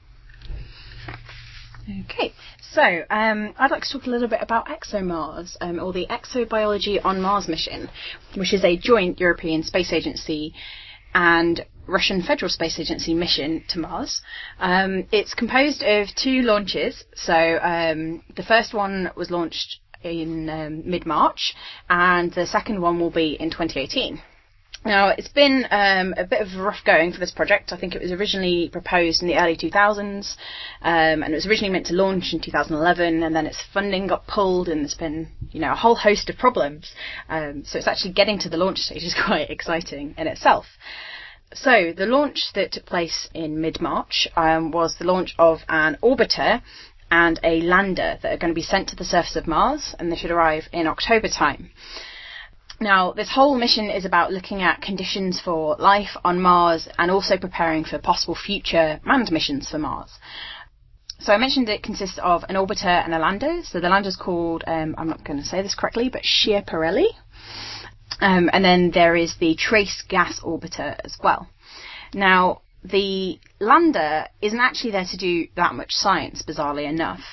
Okay, so um, I'd like to talk a little bit about ExoMars, um, or the Exobiology on Mars mission, which is a joint European Space Agency and Russian Federal Space Agency mission to Mars. Um, it's composed of two launches. So um, the first one was launched in um, mid-March, and the second one will be in twenty eighteen. Now, it's been um, a bit of rough going for this project. I think it was originally proposed in the early two thousands, um, and it was originally meant to launch in two thousand eleven, and then its funding got pulled, and there's been, you know, a whole host of problems. Um, so it's actually getting to the launch stage is quite exciting in itself. So the launch that took place in mid-March um, was the launch of an orbiter and a lander that are going to be sent to the surface of Mars, and they should arrive in October time. Now, this whole mission is about looking at conditions for life on Mars and also preparing for possible future manned missions for Mars. So I mentioned it consists of an orbiter and a lander. So the lander's called, um, I'm not going to say this correctly, but Schiaparelli. Um, and then there is the Trace Gas Orbiter as well. Now, the lander isn't actually there to do that much science, bizarrely enough.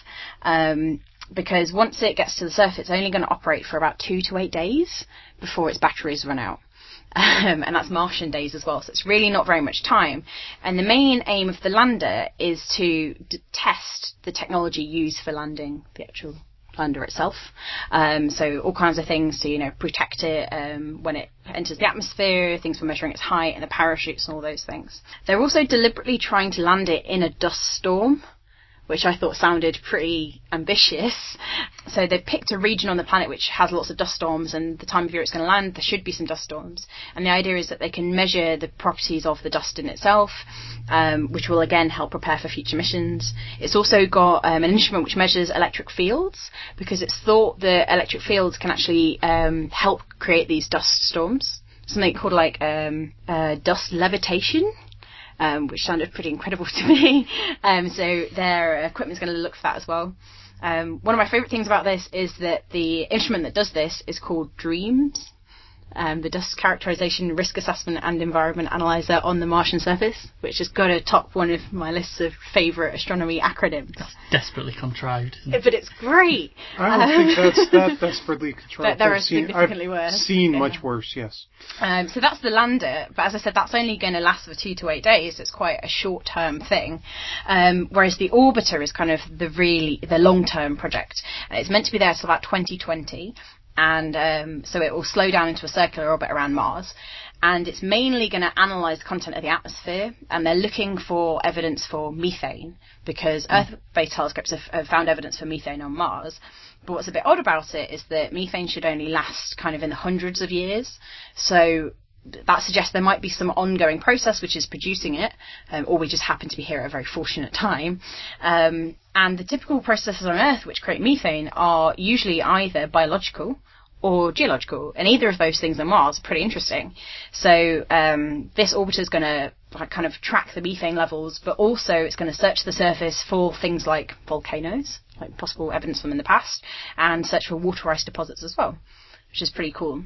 Um, because once it gets to the surface, it's only going to operate for about two to eight days before its batteries run out. Um, and that's Martian days as well, so it's really not very much time. And the main aim of the lander is to d- test the technology used for landing the actual lander itself. Um, so all kinds of things to, you know, protect it um, when it enters the atmosphere, things for measuring its height and the parachutes and all those things. They're also deliberately trying to land it in a dust storm, which I thought sounded pretty ambitious. So they've picked a region on the planet which has lots of dust storms, and the time of year it's going to land, there should be some dust storms. And the idea is that they can measure the properties of the dust in itself, um, which will again help prepare for future missions. It's also got um, an instrument which measures electric fields, because it's thought that electric fields can actually um, help create these dust storms. Something called like um, uh, dust levitation. Um, which sounded pretty incredible to me. Um, so their equipment's going to look for that as well. Um, one of my favourite things about this is that the instrument that does this is called DREAMS, um, the Dust Characterization, Risk Assessment and Environment Analyzer on the Martian Surface, which has got to top one of my lists of favourite astronomy acronyms. That's desperately contrived. Isn't it? But it's great. I don't um, think that's that desperately contrived. But there I've are seen, significantly I've worse. seen Yeah. much worse, yes. Um, so that's the lander, but as I said, that's only going to last for two to eight days. It's quite a short-term thing. Um, whereas the orbiter is kind of the really the long-term project. And it's meant to be there until about twenty twenty, and um, so it will slow down into a circular orbit around Mars. And it's mainly going to analyse the content of the atmosphere, and they're looking for evidence for methane, because Earth-based telescopes have, have found evidence for methane on Mars. But what's a bit odd about it is that methane should only last kind of in the hundreds of years. So that suggests there might be some ongoing process which is producing it, um, or we just happen to be here at a very fortunate time. Um, and the typical processes on Earth which create methane are usually either biological or geological, and either of those things on Mars are pretty interesting. So um, this orbiter is going to like, kind of track the methane levels, but also it's going to search the surface for things like volcanoes, like possible evidence from in the past, and search for water ice deposits as well, which is pretty cool.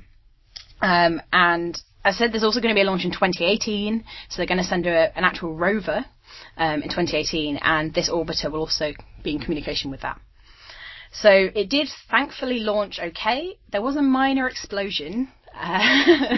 Um, and as I said, there's also going to be a launch in twenty eighteen, so they're going to send a, an actual rover um, in twenty eighteen, and this orbiter will also be in communication with that. So it did thankfully launch okay. There was a minor explosion. Uh,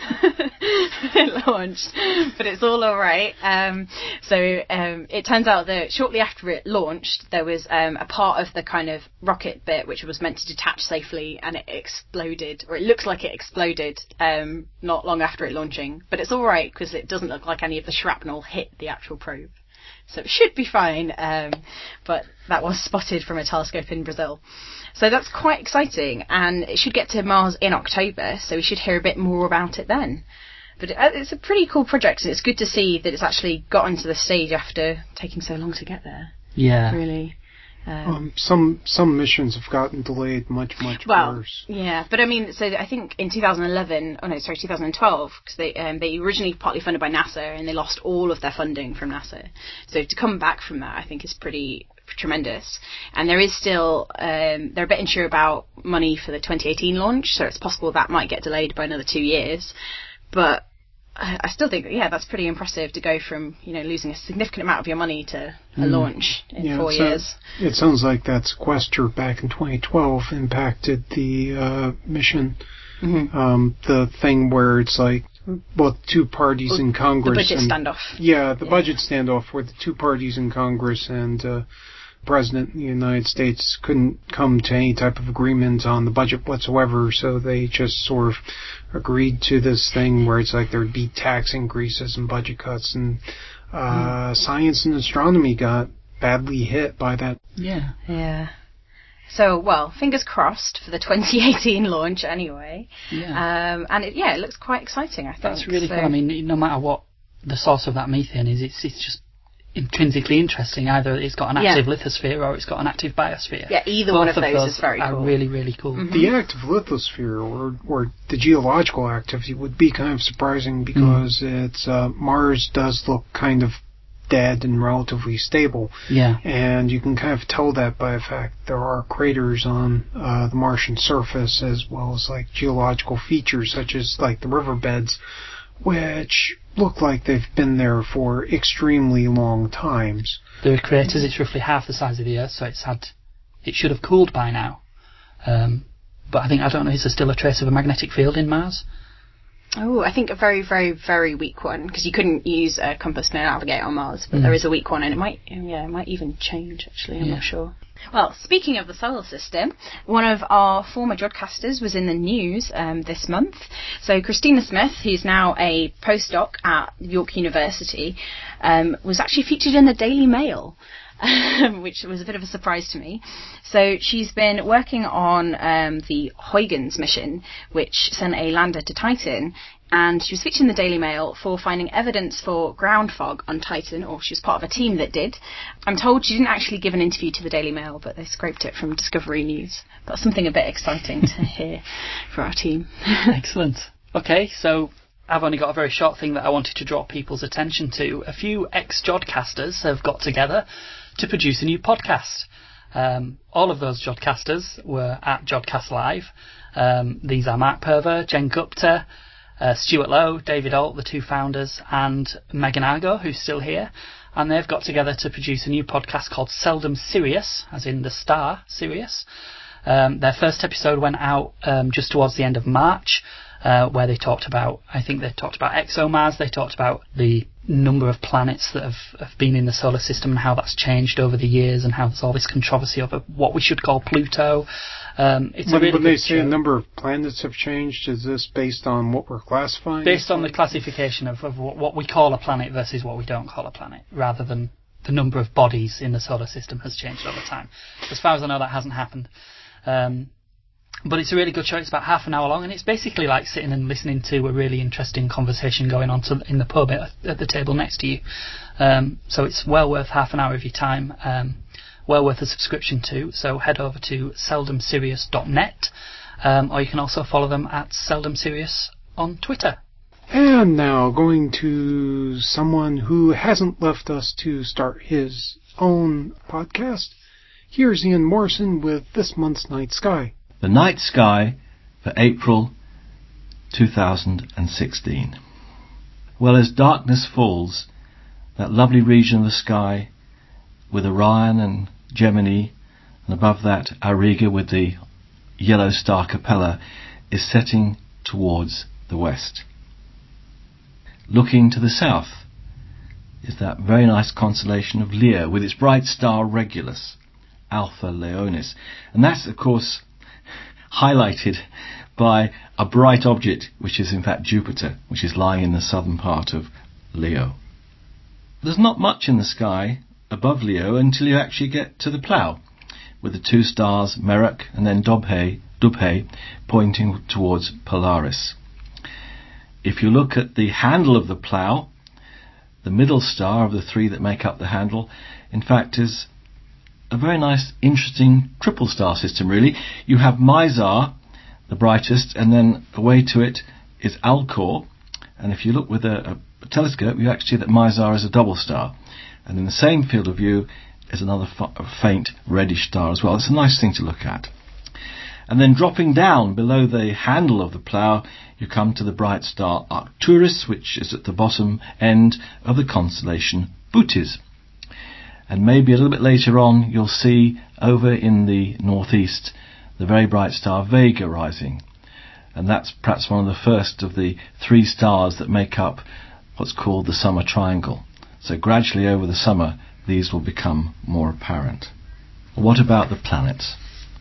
it launched, but it's all alright. Um, so um, it turns out that shortly after it launched, there was um, a part of the kind of rocket bit which was meant to detach safely, and it exploded, or it looks like it exploded um, not long after it launching. But it's alright because it doesn't look like any of the shrapnel hit the actual probe. So it should be fine, um, but that was spotted from a telescope in Brazil. So that's quite exciting, and it should get to Mars in October, so we should hear a bit more about it then. But it, it's a pretty cool project, and it's good to see that it's actually gotten to the stage after taking so long to get there. Yeah. Really. Um, Um, some some missions have gotten delayed much, much well, worse. yeah, but I mean, so I think in two thousand eleven, oh no, sorry, two thousand twelve, because they um, they originally partly funded by NASA, and they lost all of their funding from NASA. So to come back from that, I think is pretty tremendous. And there is still, um, they're a bit unsure about money for the twenty eighteen launch, so it's possible that might get delayed by another two years. But I still think, yeah, that's pretty impressive to go from, you know, losing a significant amount of your money to a mm. launch in yeah, four so years. It sounds like that sequester back in twenty twelve impacted the uh, mission. Mm-hmm. Um, the thing where it's like, well, two parties well, in Congress. The budget and, standoff. Yeah, the yeah. budget standoff where the two parties in Congress and uh, President of the United States couldn't come to any type of agreement on the budget whatsoever, so they just sort of agreed to this thing where it's like there'd be tax increases and budget cuts, and uh, mm. science and astronomy got badly hit by that. Yeah. Yeah. So, well, fingers crossed for the twenty eighteen launch anyway. Yeah. Um, and it, yeah, it looks quite exciting, I think. That's really so. cool. I mean, no matter what the source of that methane is, it's it's just intrinsically interesting. Either it's got an Yeah. active lithosphere or it's got an active biosphere. Yeah, either Both one of those is very are cool. really, really cool. Mhm. The active lithosphere, or or the geological activity, would be kind of surprising because it's uh, Mars does look kind of dead and relatively stable, Yeah. and you can kind of tell that by the fact there are craters on uh, the Martian surface, as well as like geological features such as like the riverbeds, which look like they've been there for extremely long times. There are craters. It's roughly half the size of the Earth, so it's had. It should have cooled by now. Um, but I think I don't know. Is there still a trace of a magnetic field in Mars? Oh, I think a very, very, very weak one, because you couldn't use a compass to navigate on Mars, but Mm. there is a weak one, and it might, yeah, it might even change, actually, I'm Yeah. not sure. Well, speaking of the solar system, one of our former Jodcasters was in the news um, this month. So Christina Smith, who's now a postdoc at York University, um, was actually featured in the Daily Mail, which was a bit of a surprise to me. So she's been working on um, the Huygens mission, which sent a lander to Titan, and she was featured in the Daily Mail for finding evidence for ground fog on Titan, or she was part of a team that did. I'm told she didn't actually give an interview to the Daily Mail, but they scraped it from Discovery News. That's something a bit exciting to hear for our team. Excellent. Okay, so I've only got a very short thing that I wanted to draw people's attention to. A few ex-Jodcasters have got together to produce a new podcast. Um, all of those Jodcasters were at Jodcast Live. Um, these are Mark Perver, Jen Gupta, uh, Stuart Lowe, David Alt, the two founders, and Megan Argo, who's still here. And they've got together to produce a new podcast called Seldom Sirius, as in the star Sirius. Um, their first episode went out um, just towards the end of March, uh, where they talked about, I think they talked about ExoMars, they talked about the number of planets that have, have been in the solar system and how that's changed over the years, and how there's all this controversy over what we should call Pluto. Um, it's when, a really when good they say show. a number of planets have changed, is this based on what we're classifying? Based on the classification of, of what we call a planet versus what we don't call a planet, rather than the number of bodies in the solar system has changed over time. As far as I know, that hasn't happened. Um, but it's a really good show. It's about half an hour long, and it's basically like sitting and listening to a really interesting conversation going on to, in the pub at, at the table next to you. Um, so it's well worth half an hour of your time, um, well worth a subscription to. So head over to seldom sirius dot net, um, or you can also follow them at Seldom Sirius on Twitter. And now going to someone who hasn't left us to start his own podcast. Here's Ian Morrison with this month's Night Sky. The Night Sky for April two thousand sixteen. Well, as darkness falls, that lovely region of the sky with Orion and Gemini, and above that Auriga with the yellow star Capella, is setting towards the west. Looking to the south is that very nice constellation of Leo with its bright star Regulus, Alpha Leonis, and that's of course highlighted by a bright object which is in fact Jupiter, which is lying in the southern part of Leo. There's not much in the sky above Leo until you actually get to the Plough, with the two stars Merope and then Dobhe, Dubhe pointing towards Polaris. If you look at the handle of the Plough, the middle star of the three that make up the handle, in fact is a very nice, interesting triple star system, really. You have Mizar, the brightest, and then away to it is Alcor. And if you look with a, a telescope, you actually see that Mizar is a double star. And in the same field of view is another fa- faint reddish star as well. It's a nice thing to look at. And then dropping down below the handle of the Plough, you come to the bright star Arcturus, which is at the bottom end of the constellation Bootes. And maybe a little bit later on you'll see over in the northeast the very bright star Vega rising. And that's perhaps one of the first of the three stars that make up what's called the summer triangle. So gradually over the summer these will become more apparent. What about the planets?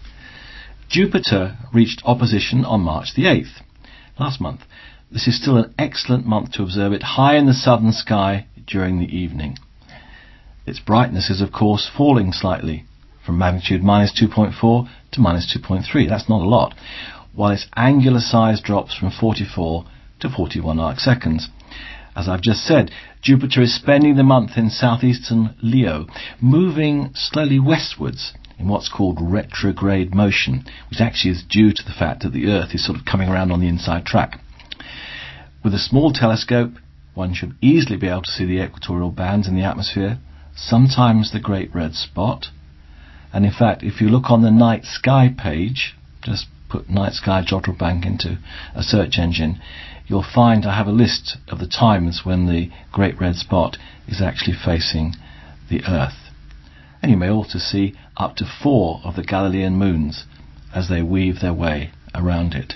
Jupiter reached opposition on March the eighth, last month. This is still an excellent month to observe it high in the southern sky during the evening. Its brightness is of course falling slightly from magnitude minus two point four to minus two point three. That's not a lot. While its angular size drops from forty-four to forty-one arc seconds. As I've just said, Jupiter is spending the month in southeastern Leo, moving slowly westwards in what's called retrograde motion, which actually is due to the fact that the Earth is sort of coming around on the inside track. With a small telescope, one should easily be able to see the equatorial bands in the atmosphere, sometimes the Great Red Spot. And in fact, if you look on the night sky page, just put night sky Jodrell Bank into a search engine, you'll find I have a list of the times when the Great Red Spot is actually facing the Earth. And you may also see up to four of the Galilean moons as they weave their way around it.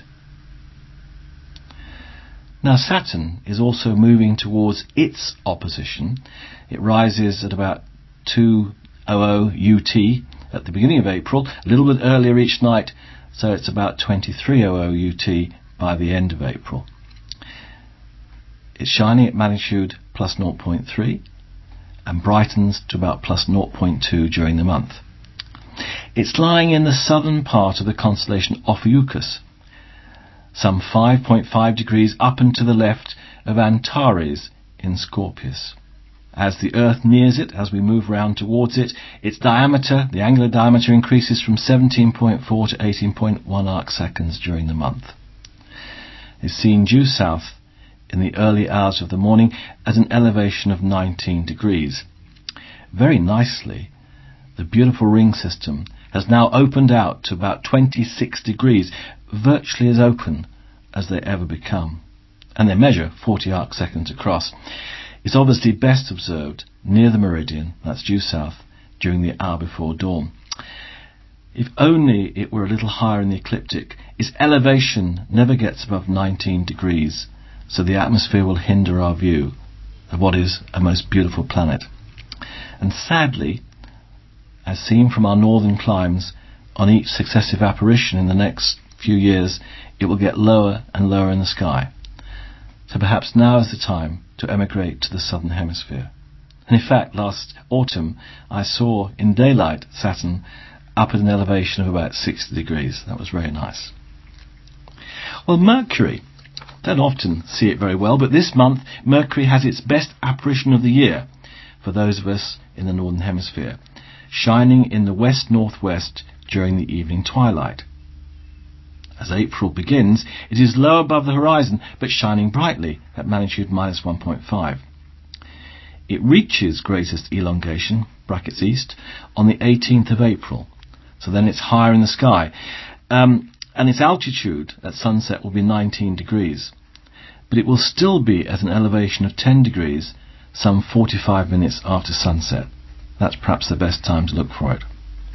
Now Saturn is also moving towards its opposition. It rises at about two hundred U T at the beginning of April, a little bit earlier each night, so it's about twenty-three hundred U T by the end of April. It's shining at magnitude plus zero point three and brightens to about plus zero point two during the month. It's lying in the southern part of the constellation Ophiuchus, some five point five degrees up and to the left of Antares in Scorpius. As the Earth nears it, as we move round towards it, its diameter, the angular diameter, increases from seventeen point four to eighteen point one arc seconds during the month. It's seen due south in the early hours of the morning at an elevation of nineteen degrees. Very nicely, the beautiful ring system has now opened out to about twenty-six degrees, virtually as open as they ever become, and they measure forty arc seconds across. It's obviously best observed near the meridian, that's due south, during the hour before dawn. If only it were a little higher in the ecliptic, its elevation never gets above nineteen degrees, so the atmosphere will hinder our view of what is a most beautiful planet. And sadly, as seen from our northern climes, on each successive apparition in the next few years, it will get lower and lower in the sky. So perhaps now is the time to emigrate to the southern hemisphere. And in fact, last autumn, I saw in daylight Saturn up at an elevation of about sixty degrees. That was very nice. Well, Mercury, don't often see it very well, but this month Mercury has its best apparition of the year for those of us in the northern hemisphere, shining in the west-northwest during the evening twilight. As April begins, it is low above the horizon, but shining brightly at magnitude minus one point five. It reaches greatest elongation, brackets east, on the eighteenth of April, so then it's higher in the sky, um, and its altitude at sunset will be nineteen degrees, but it will still be at an elevation of ten degrees some forty-five minutes after sunset. That's perhaps the best time to look for it.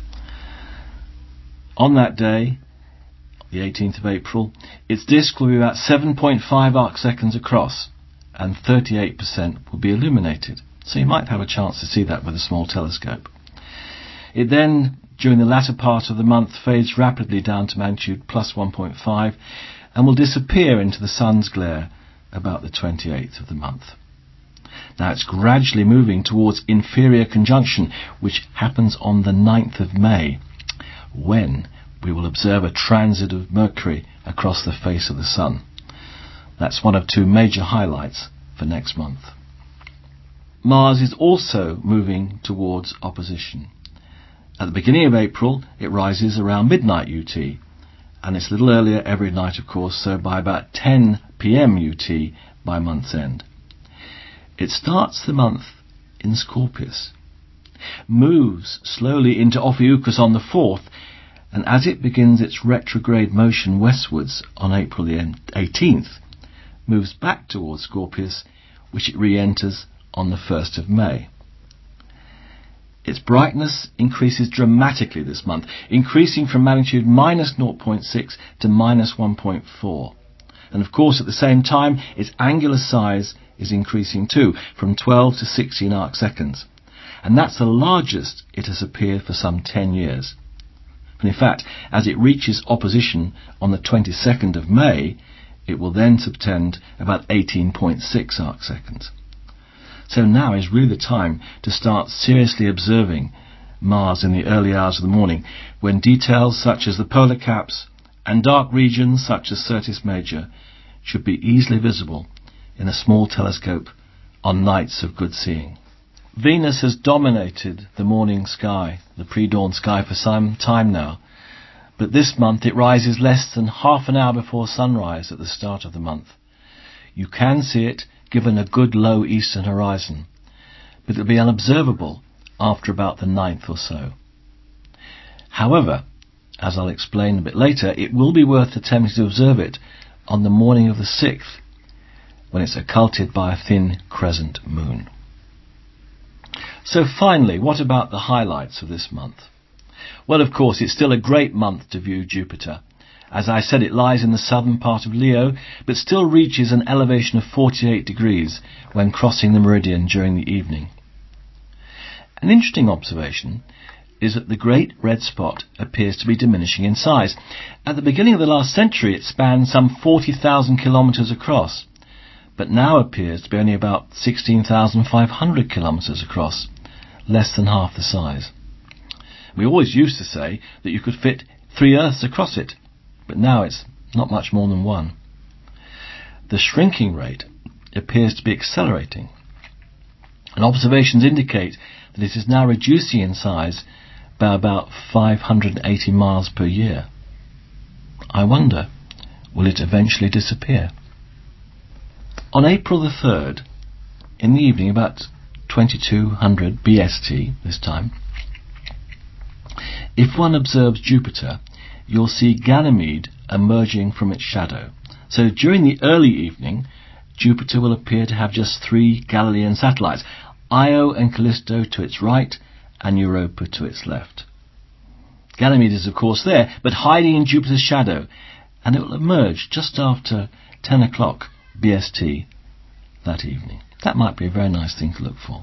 On that day, the eighteenth of April, its disk will be about seven point five arc seconds across, and thirty-eight percent will be illuminated, so you might have a chance to see that with a small telescope. It then, during the latter part of the month, fades rapidly down to magnitude plus one point five, and will disappear into the sun's glare about the twenty-eighth of the month. Now it's gradually moving towards inferior conjunction, which happens on the ninth of May, when we will observe a transit of Mercury across the face of the Sun. That's one of two major highlights for next month. Mars is also moving towards opposition. At the beginning of April, it rises around midnight U T, and it's a little earlier every night, of course, so by about ten p m U T by month's end. It starts the month in Scorpius, moves slowly into Ophiuchus on the fourth, and as it begins its retrograde motion westwards on April the eighteenth, moves back towards Scorpius, which it re-enters on the first of May. Its brightness increases dramatically this month, increasing from magnitude minus zero point six to minus one point four. And of course, at the same time, its angular size is increasing too, from twelve to sixteen arc seconds. And that's the largest it has appeared for some ten years. And in fact, as it reaches opposition on the twenty-second of May, it will then subtend about eighteen point six arc seconds. So now is really the time to start seriously observing Mars in the early hours of the morning, when details such as the polar caps and dark regions such as Syrtis Major should be easily visible in a small telescope on nights of good seeing. Venus has dominated the morning sky, the pre-dawn sky, for some time now, but this month it rises less than half an hour before sunrise at the start of the month. You can see it given a good low eastern horizon, but it will be unobservable after about the ninth or so. However, as I'll explain a bit later, it will be worth attempting to observe it on the morning of the sixth, when it's occulted by a thin crescent moon. So finally, what about the highlights of this month? Well, of course, it's still a great month to view Jupiter. As I said, it lies in the southern part of Leo, but still reaches an elevation of forty-eight degrees when crossing the meridian during the evening. An interesting observation is that the great red spot appears to be diminishing in size. At the beginning of the last century, it spanned some forty thousand kilometres across, but now appears to be only about sixteen thousand five hundred kilometres across, less than half the size. We always used to say that you could fit three Earths across it, but now it's not much more than one. The shrinking rate appears to be accelerating, and observations indicate that it is now reducing in size by about five hundred eighty miles per year. I wonder, will it eventually disappear? On April the third, in the evening, about twenty-two hundred B S T this time, if one observes Jupiter, you'll see Ganymede emerging from its shadow. So during the early evening, Jupiter will appear to have just three Galilean satellites, Io and Callisto to its right, and Europa to its left. Ganymede is of course there, but hiding in Jupiter's shadow, and it will emerge just after ten o'clock B S T that evening. That might be a very nice thing to look for.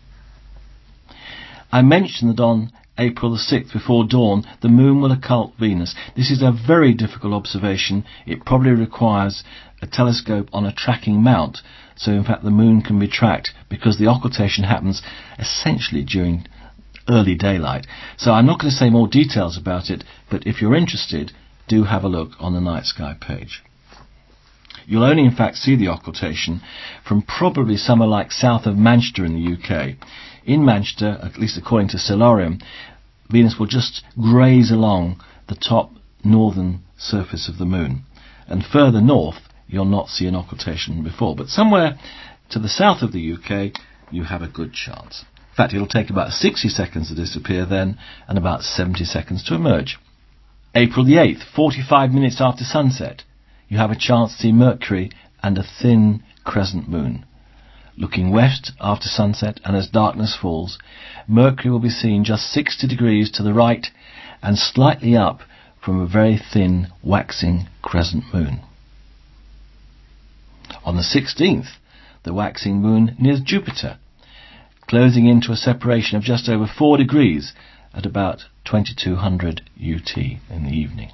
I mentioned that on April the sixth, before dawn, the moon will occult Venus. This is a very difficult observation. It probably requires a telescope on a tracking mount, so in fact the moon can be tracked, because the occultation happens essentially during early daylight. So I'm not going to say more details about it, but if you're interested, do have a look on the Night Sky page. You'll only in fact see the occultation from probably somewhere like south of Manchester in the U K. In Manchester, at least according to Stellarium, Venus will just graze along the top northern surface of the moon, and further north you'll not see an occultation before, but somewhere to the south of the U K you have a good chance. In fact, it'll take about sixty seconds to disappear then, and about seventy seconds to emerge. April the eighth, forty-five minutes after sunset, you have a chance to see Mercury and a thin crescent moon. Looking west after sunset, and as darkness falls, Mercury will be seen just sixty degrees to the right and slightly up from a very thin waxing crescent moon. On the sixteenth, the waxing moon nears Jupiter, closing into a separation of just over four degrees at about twenty-two hundred U T in the evening.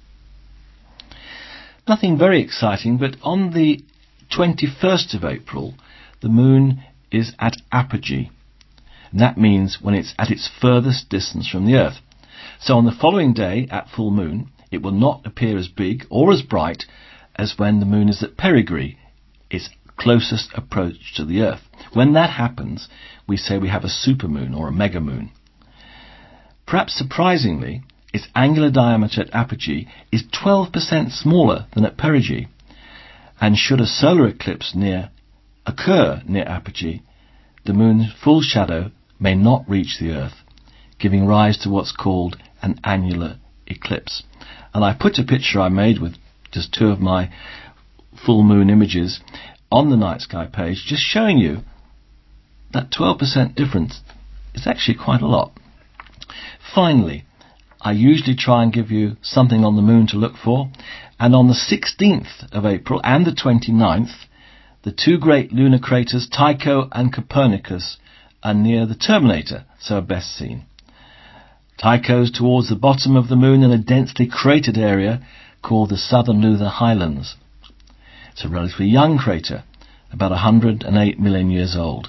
Nothing very exciting, but on the twenty-first of April, the moon is at apogee, and that means when it's at its furthest distance from the Earth. So on the following day, at full moon, it will not appear as big or as bright as when the moon is at perigee, its closest approach to the Earth. When that happens, we say we have a supermoon or a megamoon. Perhaps surprisingly, its angular diameter at apogee is twelve percent smaller than at perigee, and should a solar eclipse near occur near apogee, the moon's full shadow may not reach the Earth, giving rise to what's called an annular eclipse. And I put a picture I made with just two of my full moon images on the Night Sky page, just showing you that twelve percent difference is actually quite a lot. Finally, I usually try and give you something on the moon to look for, and on the sixteenth of April and the twenty-ninth, the two great lunar craters Tycho and Copernicus are near the terminator, so are best seen. Tycho's towards the bottom of the moon in a densely cratered area called the Southern Lunar Highlands. It's a relatively young crater, about one hundred eight million years old.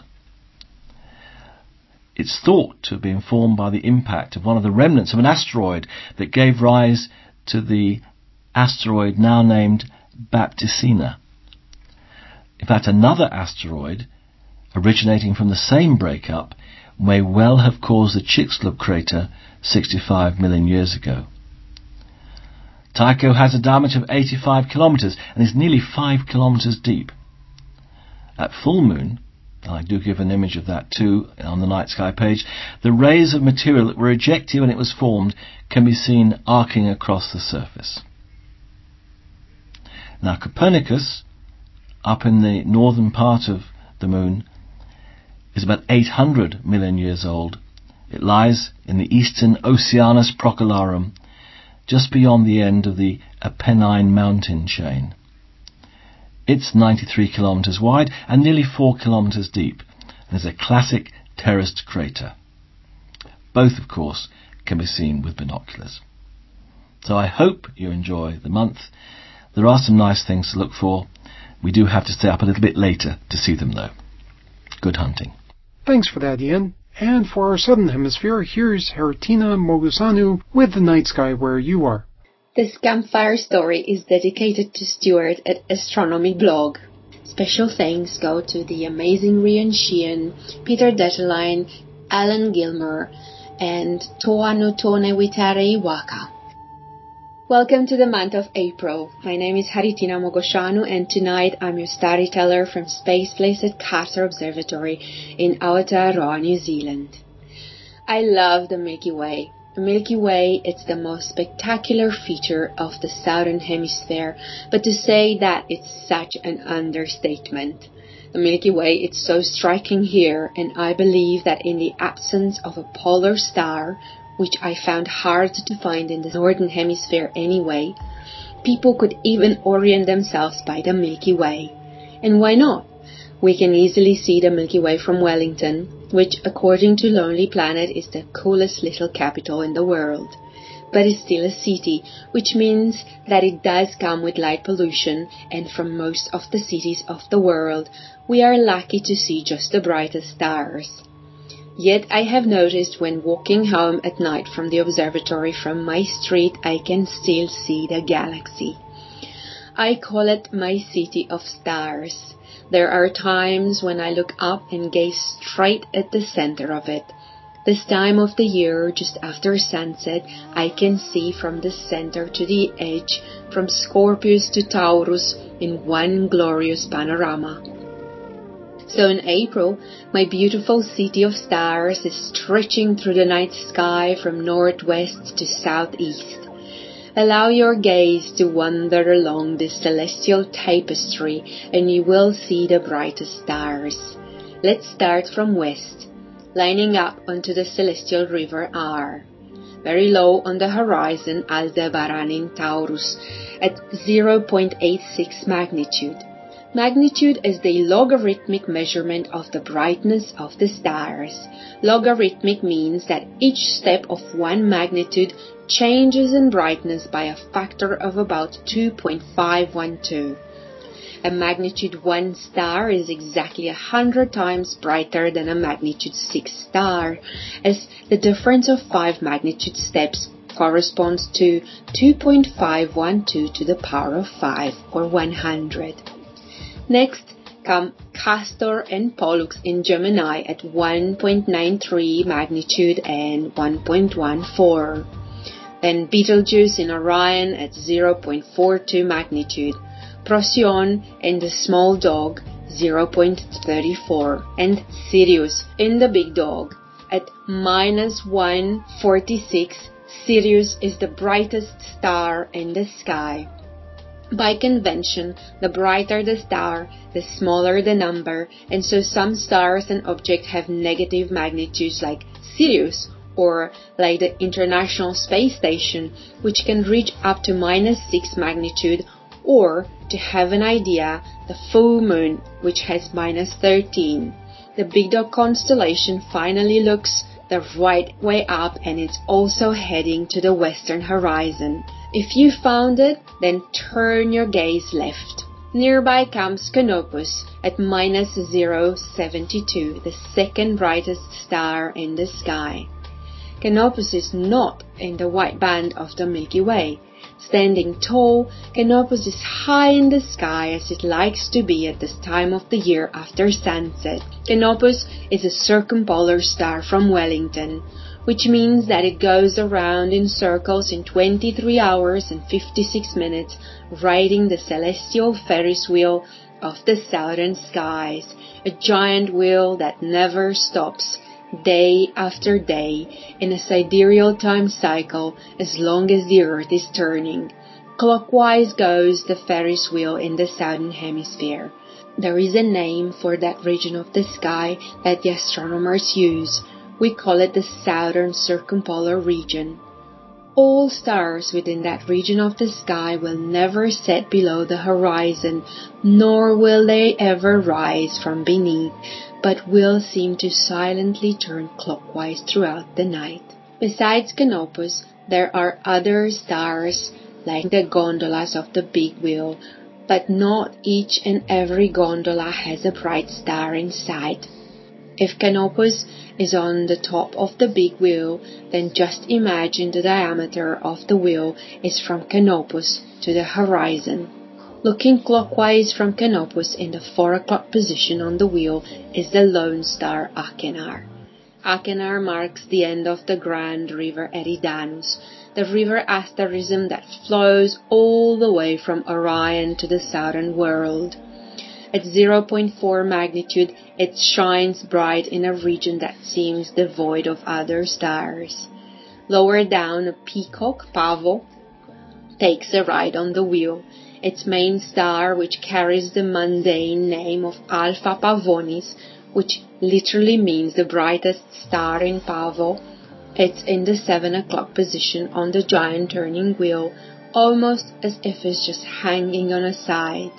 It's thought to have been formed by the impact of one of the remnants of an asteroid that gave rise to the asteroid now named Baptisina. In fact, another asteroid, originating from the same breakup, may well have caused the Chicxulub crater sixty-five million years ago. Tycho has a diameter of eighty-five kilometres and is nearly five kilometres deep. At full moon, and I do give an image of that too on the night sky page, the rays of material that were ejected when it was formed can be seen arcing across the surface. Now Copernicus, up in the northern part of the moon, is about eight hundred million years old. It lies in the eastern Oceanus Procellarum, just beyond the end of the Apennine mountain chain. It's ninety-three kilometres wide and nearly four kilometres deep, and is a classic terraced crater. Both, of course, can be seen with binoculars. So I hope you enjoy the month. There are some nice things to look for. We do have to stay up a little bit later to see them, though. Good hunting. Thanks for that, Ian. And for our Southern Hemisphere, here's Haritina Mogosanu with The Night Sky Where You Are. This campfire story is dedicated to Stuart at Astronomy Blog. Special thanks go to the amazing Rian Sheehan, Peter Detterline, Alan Gilmer, and Toa Notone Witare Iwaka. Welcome to the month of April. My name is Haritina Mogosanu, and tonight I'm your storyteller from Space Place at Carter Observatory in Aotearoa, New Zealand. I love the Milky Way. The Milky Way is the most spectacular feature of the Southern Hemisphere, but to say that it's such an understatement. The Milky Way is so striking here, and I believe that in the absence of a polar star, which I found hard to find in the Northern Hemisphere anyway, people could even orient themselves by the Milky Way. And why not? We can easily see the Milky Way from Wellington, which, according to Lonely Planet, is the coolest little capital in the world. But it's still a city, which means that it does come with light pollution, and from most of the cities of the world, we are lucky to see just the brightest stars. Yet I have noticed when walking home at night from the observatory from my street, I can still see the galaxy. I call it my city of stars. There are times when I look up and gaze straight at the center of it. This time of the year, just after sunset, I can see from the center to the edge, from Scorpius to Taurus, in one glorious panorama. So in April, my beautiful city of stars is stretching through the night sky from northwest to southeast. Allow your gaze to wander along this celestial tapestry, and you will see the brightest stars. Let's start from west, lining up onto the celestial river Aar. Very low on the horizon, Aldebaran in Taurus, at zero point eight six magnitude. Magnitude is the logarithmic measurement of the brightness of the stars. Logarithmic means that each step of one magnitude changes in brightness by a factor of about two point five one two. A magnitude one star is exactly a hundred times brighter than a magnitude six star, as the difference of five magnitude steps corresponds to two point five one two to the power of five, or one hundred. Next come Castor and Pollux in Gemini at one point nine three magnitude and one point one four. Then Betelgeuse in Orion at zero point four two magnitude. Procyon and the Small Dog zero point three four. And Sirius in the Big Dog at minus one point four six. Sirius is the brightest star in the sky. By convention, the brighter the star, the smaller the number, and so some stars and objects have negative magnitudes like Sirius, or like the International Space Station, which can reach up to minus six magnitude, or, to have an idea, the full moon, which has minus thirteen. The Big Dog constellation finally looks the right way up, and it's also heading to the western horizon. If you found it, then turn your gaze left. Nearby comes Canopus at minus zero point seven two, the second brightest star in the sky. Canopus is not in the white band of the Milky Way. Standing tall, Canopus is high in the sky as it likes to be at this time of the year after sunset. Canopus is a circumpolar star from Wellington, which means that it goes around in circles in twenty-three hours and fifty-six minutes, riding the celestial Ferris wheel of the southern skies, a giant wheel that never stops, day after day, in a sidereal time cycle as long as the Earth is turning. Clockwise goes the Ferris wheel in the southern hemisphere. There is a name for that region of the sky that the astronomers use. We call it the southern circumpolar region. All stars within that region of the sky will never set below the horizon, nor will they ever rise from beneath, but will seem to silently turn clockwise throughout the night. Besides Canopus, there are other stars like the gondolas of the big wheel, but not each and every gondola has a bright star inside. If Canopus is on the top of the big wheel, then just imagine the diameter of the wheel is from Canopus to the horizon. Looking clockwise from Canopus in the four o'clock position on the wheel is the lone star Achenar. Achenar marks the end of the grand river Eridanus, the river asterism that flows all the way from Orion to the southern world. At zero point four magnitude, it shines bright in a region that seems devoid of other stars. Lower down, a peacock, Pavo, takes a ride on the wheel. Its main star, which carries the mundane name of Alpha Pavonis, which literally means the brightest star in Pavo, it's in the seven o'clock position on the giant turning wheel, almost as if it's just hanging on a side.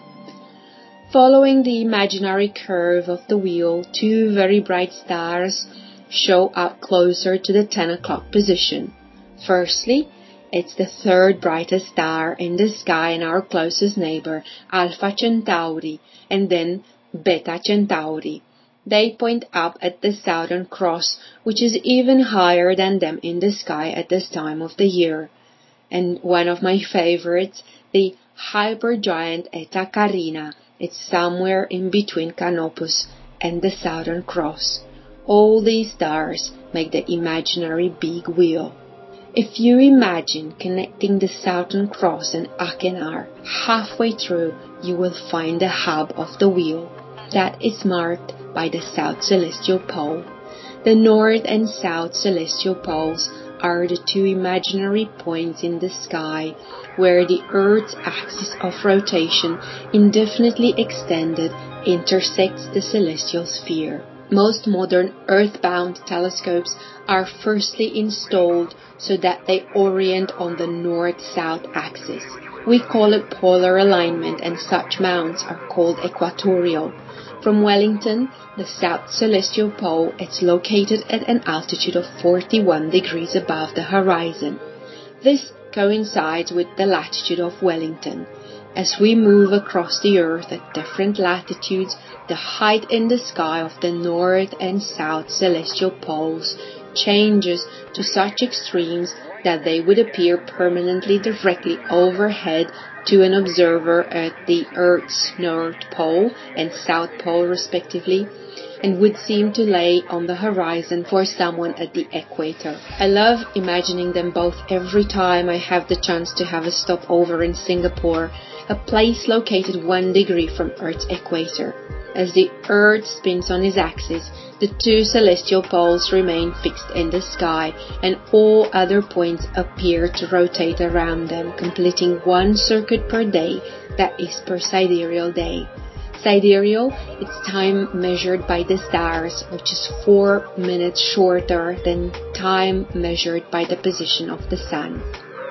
Following the imaginary curve of the wheel, two very bright stars show up closer to the ten o'clock position. Firstly, it's the third brightest star in the sky and our closest neighbor, Alpha Centauri, and then Beta Centauri. They point up at the Southern Cross, which is even higher than them in the sky at this time of the year. And one of my favorites, the hypergiant Eta Carina. It's somewhere in between Canopus and the Southern Cross. All these stars make the imaginary big wheel. If you imagine connecting the Southern Cross and Achenar, halfway through you will find the hub of the wheel. That is marked by the South Celestial Pole. The North and South Celestial Poles are the two imaginary points in the sky where the Earth's axis of rotation, indefinitely extended, intersects the celestial sphere. Most modern Earth-bound telescopes are firstly installed so that they orient on the north-south axis. We call it polar alignment, and such mounts are called equatorial. From Wellington, the South Celestial Pole, is located at an altitude of forty-one degrees above the horizon. This coincides with the latitude of Wellington. As we move across the Earth at different latitudes, the height in the sky of the North and South Celestial Poles changes to such extremes that they would appear permanently directly overhead to an observer at the Earth's North Pole and South Pole respectively, and would seem to lay on the horizon for someone at the equator. I love imagining them both every time I have the chance to have a stopover in Singapore, a place located one degree from Earth's equator. As the Earth spins on its axis, the two celestial poles remain fixed in the sky, and all other points appear to rotate around them, completing one circuit per day, that is per sidereal day. Sidereal, it's time measured by the stars, which is four minutes shorter than time measured by the position of the sun.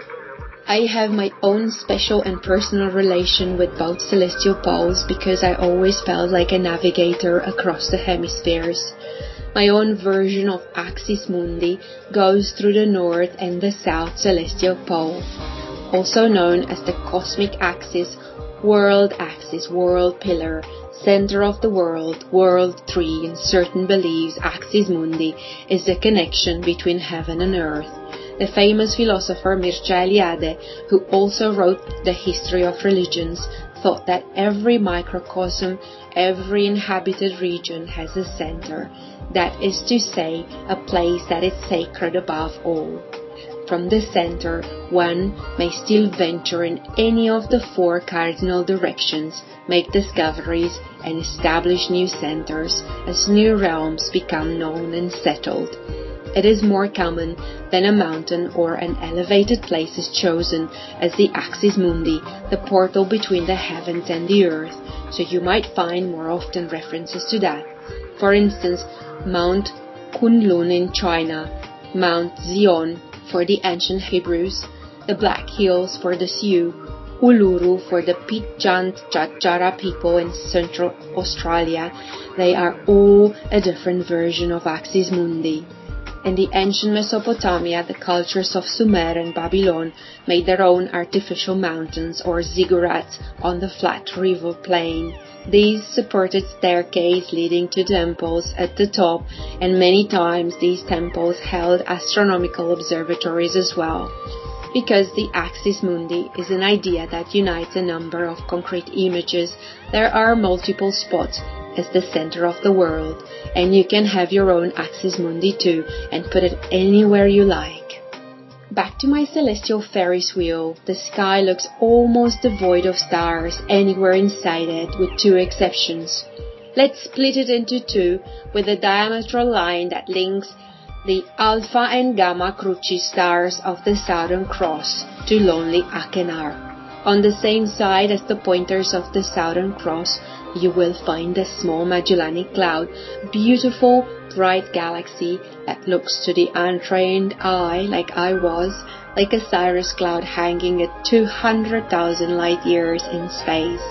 I have my own special and personal relation with both celestial poles because I always felt like a navigator across the hemispheres. My own version of Axis Mundi goes through the North and the South Celestial Pole, also known as the Cosmic Axis, World Axis, World Pillar, Center of the World, World Tree. In certain beliefs, Axis Mundi is the connection between heaven and earth. The famous philosopher Mircea Eliade, who also wrote The History of Religions, thought that every microcosm, every inhabited region has a center, that is to say, a place that is sacred above all. From the center, one may still venture in any of the four cardinal directions, make discoveries, and establish new centers as new realms become known and settled. It is more common than a mountain or an elevated place is chosen as the axis mundi, the portal between the heavens and the earth, so you might find more often references to that. For instance, Mount Kunlun in China, Mount Zion for the ancient Hebrews, the Black Hills for the Sioux, Uluru for the Pitjantjatjara people in Central Australia. They are all a different version of Axis Mundi. In the ancient Mesopotamia, the cultures of Sumer and Babylon made their own artificial mountains or ziggurats on the flat river plain. These supported staircases leading to temples at the top, and many times these temples held astronomical observatories as well. Because the axis mundi is an idea that unites a number of concrete images, there are multiple spots as the center of the world, and you can have your own axis mundi too and put it anywhere you like. Back to my celestial Ferris wheel, the sky looks almost devoid of stars anywhere inside it, with two exceptions. Let's split it into two with a diametral line that links the Alpha and Gamma Cruci stars of the Southern Cross to lonely Achenar. On the same side as the pointers of the Southern Cross, you will find the small Magellanic Cloud, beautiful, bright galaxy that looks to the untrained eye, like I was, like a cirrus cloud hanging at two hundred thousand light years in space.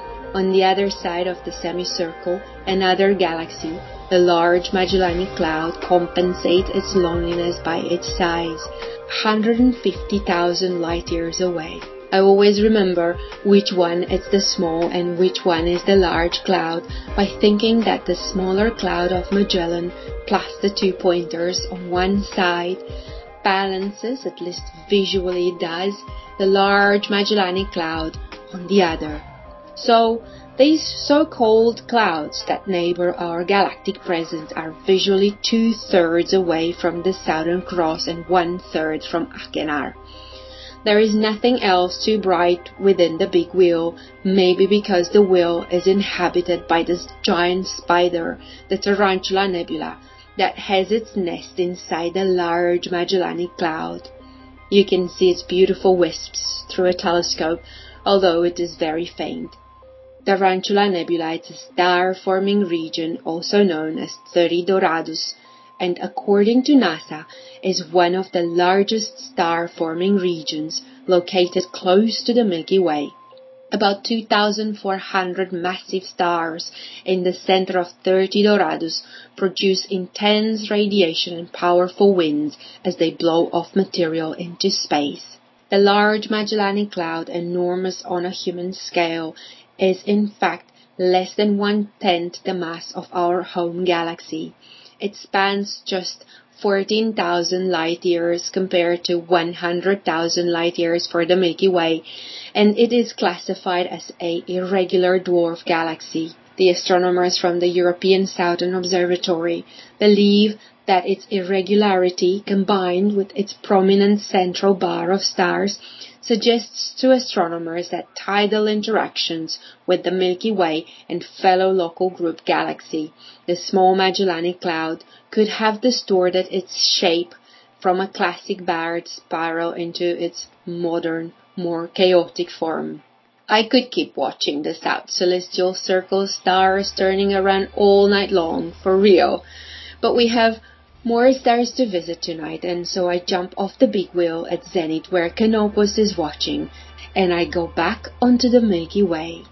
On the other side of the semicircle, another galaxy, the large Magellanic Cloud, compensates its loneliness by its size, one hundred fifty thousand light years away. I always remember which one is the small and which one is the large cloud by thinking that the smaller cloud of Magellan plus the two pointers on one side balances, at least visually it does, the large Magellanic Cloud on the other. So, these so-called clouds that neighbor our galactic presence are visually two-thirds away from the Southern Cross and one-third from Achenar. There is nothing else too bright within the big wheel, maybe because the wheel is inhabited by this giant spider, the Tarantula Nebula, that has its nest inside the large Magellanic Cloud. You can see its beautiful wisps through a telescope, although it is very faint. Tarantula Nebula is a star-forming region also known as thirty Doradus, and according to NASA, is one of the largest star-forming regions located close to the Milky Way. About two thousand four hundred massive stars in the center of thirty Doradus produce intense radiation and powerful winds as they blow off material into space. The large Magellanic Cloud, enormous on a human scale, is in fact less than one-tenth the mass of our home galaxy. It spans just fourteen thousand light-years compared to one hundred thousand light-years for the Milky Way, and it is classified as a irregular dwarf galaxy. The astronomers from the European Southern Observatory believe that its irregularity, combined with its prominent central bar of stars, suggests to astronomers that tidal interactions with the Milky Way and fellow local group galaxy, the small Magellanic Cloud, could have distorted its shape from a classic barred spiral into its modern, more chaotic form. I could keep watching the South Celestial Circle stars turning around all night long, for real, but we have more stars to visit tonight, and so I jump off the big wheel at zenith where Canopus is watching, and I go back onto the Milky Way.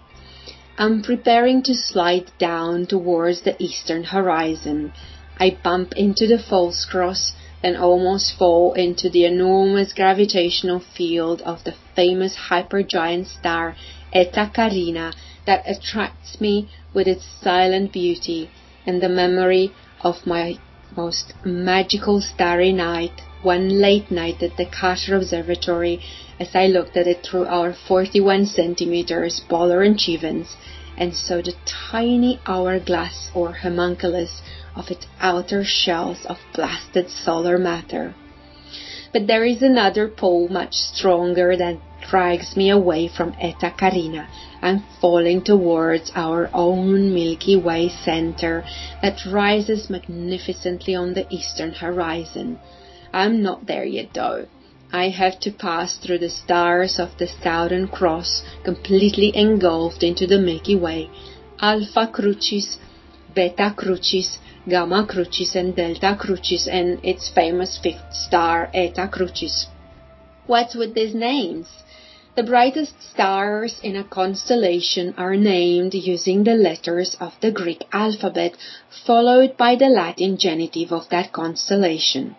I'm preparing to slide down towards the eastern horizon. I bump into the false cross, then almost fall into the enormous gravitational field of the famous hypergiant star Eta Carina that attracts me with its silent beauty and the memory of my most magical starry night, one late night at the Carter Observatory, as I looked at it through our forty-one centimeters Böhler-Chivens, and saw the tiny hourglass or homunculus of its outer shells of blasted solar matter. But there is another pull much stronger that drags me away from Eta Carina and falling towards our own Milky Way center that rises magnificently on the eastern horizon. I'm not there yet though. I have to pass through the stars of the Southern Cross, completely engulfed into the Milky Way, Alpha Crucis, Beta Crucis, Gamma Crucis and Delta Crucis, and its famous fifth star, Eta Crucis. What's with these names? The brightest stars in a constellation are named using the letters of the Greek alphabet, followed by the Latin genitive of that constellation.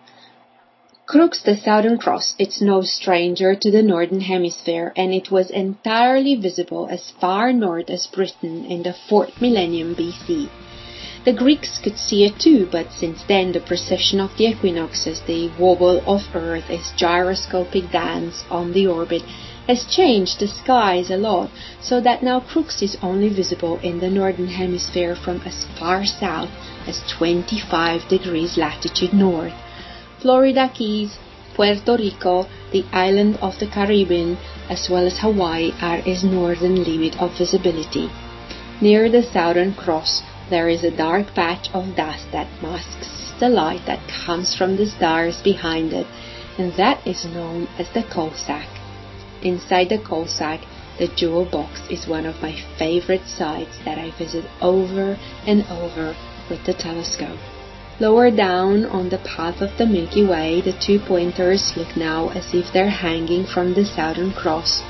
Crux, the Southern Cross, it's no stranger to the Northern Hemisphere, and it was entirely visible as far north as Britain in the fourth millennium B C. The Greeks could see it too, but since then the precession of the equinoxes, the wobble of Earth, its gyroscopic dance on the orbit, has changed the skies a lot, so that now Crux is only visible in the Northern Hemisphere from as far south as twenty-five degrees latitude north. Florida Keys, Puerto Rico, the island of the Caribbean, as well as Hawaii are its northern limit of visibility. Near the Southern Cross, there is a dark patch of dust that masks the light that comes from the stars behind it, and that is known as the coal sack. Inside the coal sack, the jewel box is one of my favorite sights that I visit over and over with the telescope. Lower down on the path of the Milky Way, the two pointers look now as if they're hanging from the Southern Cross.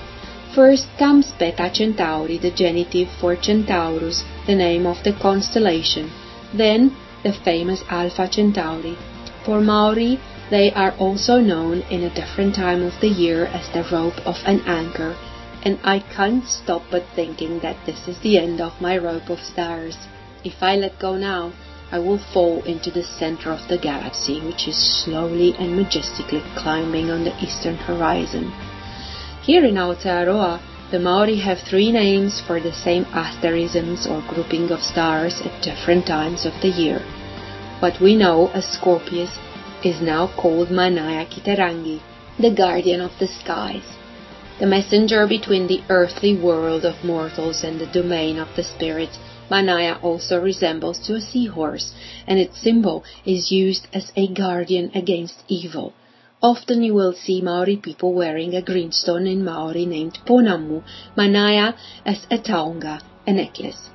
First comes Beta Centauri, the genitive for Centaurus, the name of the constellation, then the famous Alpha Centauri. For Maori, they are also known in a different time of the year as the rope of an anchor, and I can't stop but thinking that this is the end of my rope of stars. If I let go now, I will fall into the center of the galaxy, which is slowly and majestically climbing on the eastern horizon. Here in Aotearoa, the Maori have three names for the same asterisms or grouping of stars at different times of the year. What we know as Scorpius is now called Manaya Kitarangi, the guardian of the skies, the messenger between the earthly world of mortals and the domain of the spirits. Manaya also resembles to a seahorse, and its symbol is used as a guardian against evil. Often you will see Maori people wearing a greenstone in Maori named Ponamu, Manaya as a taonga, a necklace.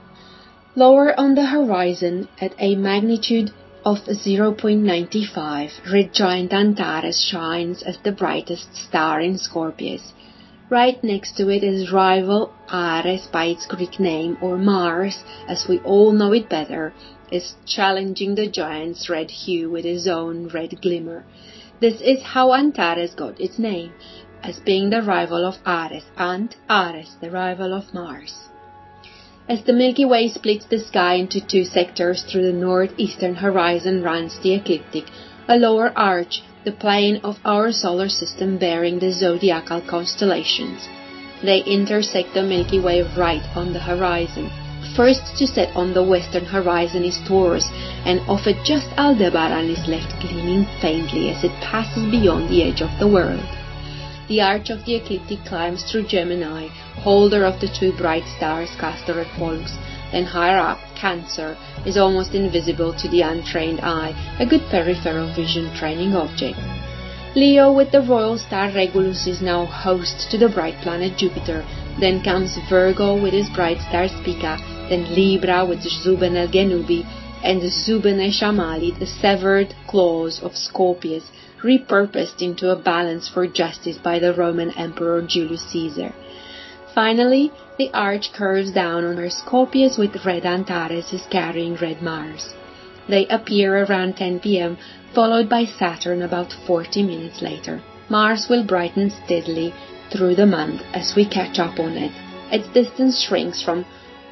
Lower on the horizon, at a magnitude of zero point nine five, red giant Antares shines as the brightest star in Scorpius. Right next to it is rival Ares by its Greek name, or Mars, as we all know it better, is challenging the giant's red hue with his own red glimmer. This is how Antares got its name, as being the rival of Ares, and Ares the rival of Mars. As the Milky Way splits the sky into two sectors through the northeastern horizon runs the ecliptic, a lower arch, the plane of our solar system bearing the zodiacal constellations. They intersect the Milky Way right on the horizon. First to set on the western horizon is Taurus, and off it just Aldebaran is left gleaming faintly as it passes beyond the edge of the world. The arch of the ecliptic climbs through Gemini, holder of the two bright stars Castor and Pollux. Then higher up, Cancer is almost invisible to the untrained eye, a good peripheral vision training object. Leo with the royal star Regulus is now host to the bright planet Jupiter. Then comes Virgo with his bright star Spica, then Libra with Zuben el Genubi, and Zubene Shamali, the severed claws of Scorpius, repurposed into a balance for justice by the Roman Emperor Julius Caesar. Finally, the arch curves down on where Scorpius with red Antares is carrying red Mars. They appear around ten p.m., followed by Saturn about forty minutes later. Mars will brighten steadily through the month as we catch up on it. Its distance shrinks from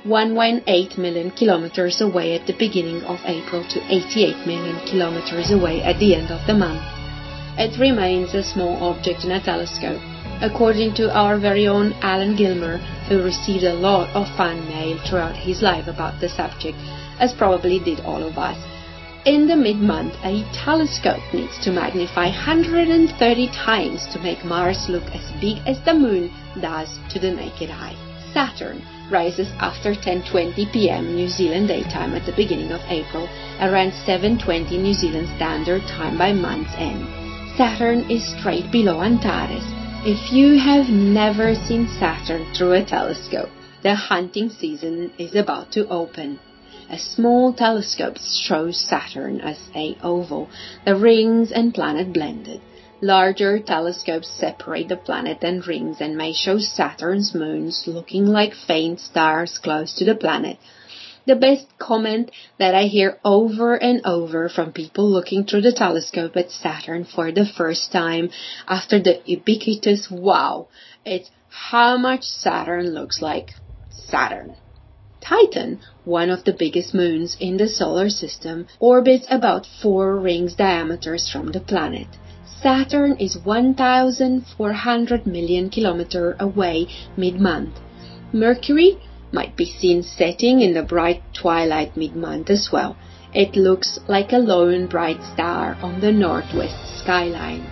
one point eight million kilometers away at the beginning of April to eighty-eight million kilometers away at the end of the month. It remains a small object in a telescope, according to our very own Alan Gilmer, who received a lot of fan mail throughout his life about the subject, as probably did all of us. In the mid-month, a telescope needs to magnify one hundred thirty times to make Mars look as big as the Moon does to the naked eye. Saturn rises after ten twenty p m New Zealand daytime at the beginning of April, around seven twenty New Zealand Standard Time by month's end. Saturn is straight below Antares. If you have never seen Saturn through a telescope, the hunting season is about to open. A small telescope shows Saturn as a oval, the rings and planet blended. Larger telescopes separate the planet and rings and may show Saturn's moons looking like faint stars close to the planet. The best comment that I hear over and over from people looking through the telescope at Saturn for the first time after the ubiquitous wow, it's how much Saturn looks like Saturn. Titan, one of the biggest moons in the solar system, orbits about four rings diameters from the planet. Saturn is one thousand four hundred million kilometers away mid-month. Mercury might be seen setting in the bright twilight mid-month as well. It looks like a lone bright star on the northwest skyline.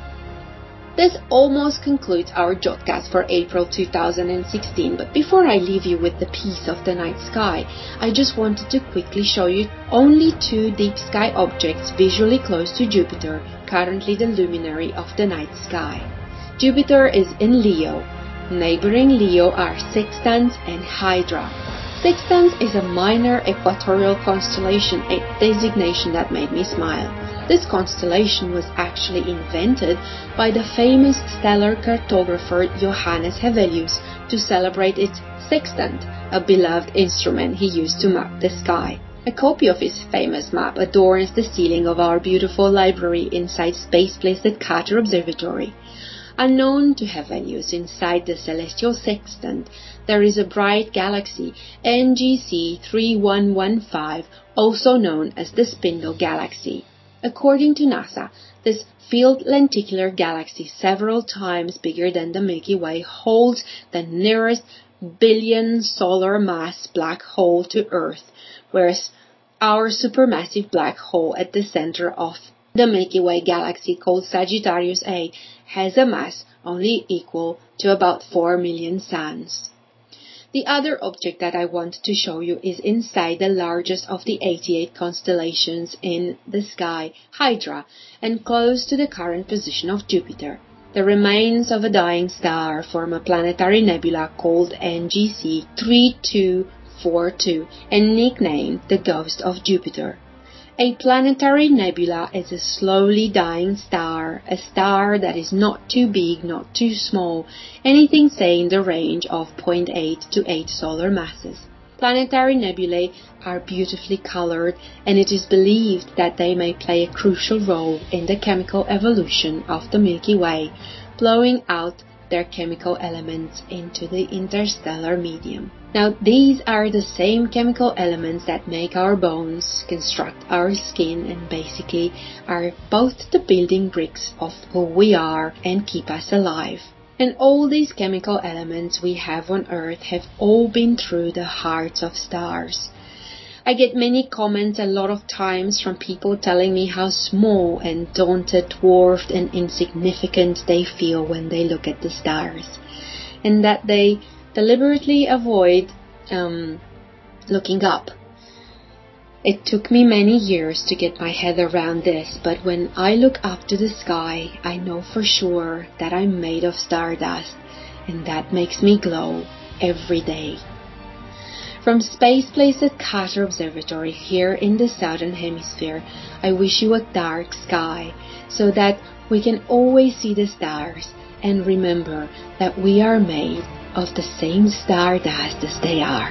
This almost concludes our Jotcast for April two thousand sixteen, but before I leave you with the piece of the night sky, I just wanted to quickly show you only two deep sky objects visually close to Jupiter, currently the luminary of the night sky. Jupiter is in Leo. Neighboring Leo are Sextans and Hydra. Sextans is a minor equatorial constellation, a designation that made me smile. This constellation was actually invented by the famous stellar cartographer Johannes Hevelius to celebrate its sextant, a beloved instrument he used to map the sky. A copy of his famous map adorns the ceiling of our beautiful library inside Space Place at Carter Observatory. Unknown to Hevelius, inside the celestial sextant, there is a bright galaxy, N G C three one one five, also known as the Spindle Galaxy. According to NASA, this filled lenticular galaxy, several times bigger than the Milky Way, holds the nearest billion solar mass black hole to Earth, whereas our supermassive black hole at the center of the Milky Way galaxy, called Sagittarius A, has a mass only equal to about four million suns. The other object that I wanted to show you is inside the largest of the eighty-eight constellations in the sky, Hydra, and close to the current position of Jupiter. The remains of a dying star form a planetary nebula called N G C three two four two and nicknamed the Ghost of Jupiter. A planetary nebula is a slowly dying star, a star that is not too big, not too small, anything say in the range of zero point eight to eight solar masses. Planetary nebulae are beautifully colored, and it is believed that they may play a crucial role in the chemical evolution of the Milky Way, blowing out their chemical elements into the interstellar medium. Now, these are the same chemical elements that make our bones, construct our skin, and basically are both the building bricks of who we are and keep us alive. And all these chemical elements we have on Earth have all been through the hearts of stars. I get many comments a lot of times from people telling me how small and daunted, dwarfed and insignificant they feel when they look at the stars, and that they deliberately avoid um, looking up. It took me many years to get my head around this, but when I look up to the sky, I know for sure that I'm made of stardust, and that makes me glow every day. From Space Place at Carter Observatory here in the Southern Hemisphere, I wish you a dark sky so that we can always see the stars and remember that we are made of the same stardust as they are.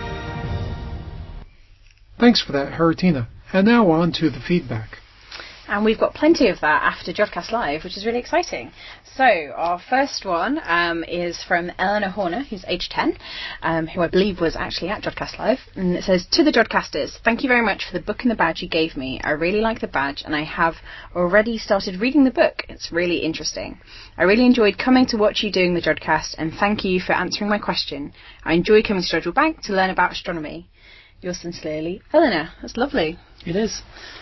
Thanks for that, Haritina. And now on to the feedback. and we've got plenty of that after Jodcast Live, which is really exciting. So our first one um, is from Eleanor Horner, who's age ten, um, who I believe was actually at Jodcast Live, and it says, "To the Jodcasters, thank you very much for the book and the badge you gave me. I really like the badge, and I have already started reading the book. It's really interesting. I really enjoyed coming to watch you doing the Jodcast, and thank you for answering my question. I enjoy coming to Jodrell Bank to learn about astronomy. Yours sincerely, Eleanor." That's lovely. It is.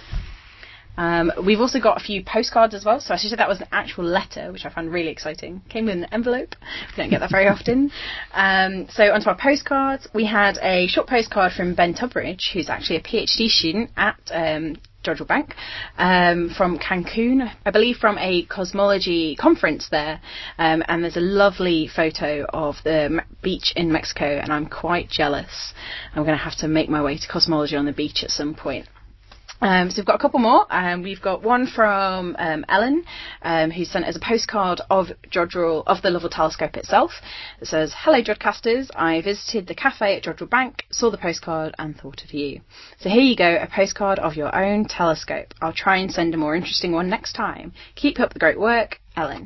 Um, we've also got a few postcards as well, so I should say that was an actual letter, which I found really exciting. Came in an envelope. We don't get that very often. Um, so onto our postcards. We had a short postcard from Ben Tubridge, who's actually a PhD student at um, Jodrell Bank, um, from Cancun, I believe from a cosmology conference there, um, and there's a lovely photo of the m- beach in Mexico, and I'm quite jealous. I'm going to have to make my way to cosmology on the beach at some point. Um, so we've got a couple more. Um, we've got one from um, Ellen, um, who sent us a postcard of Jodrell, of the Lovell Telescope itself. It says, "Hello Jodcasters, I visited the cafe at Jodrell Bank, saw the postcard and thought of you. So here you go, a postcard of your own telescope. I'll try and send a more interesting one next time. Keep up the great work, Ellen."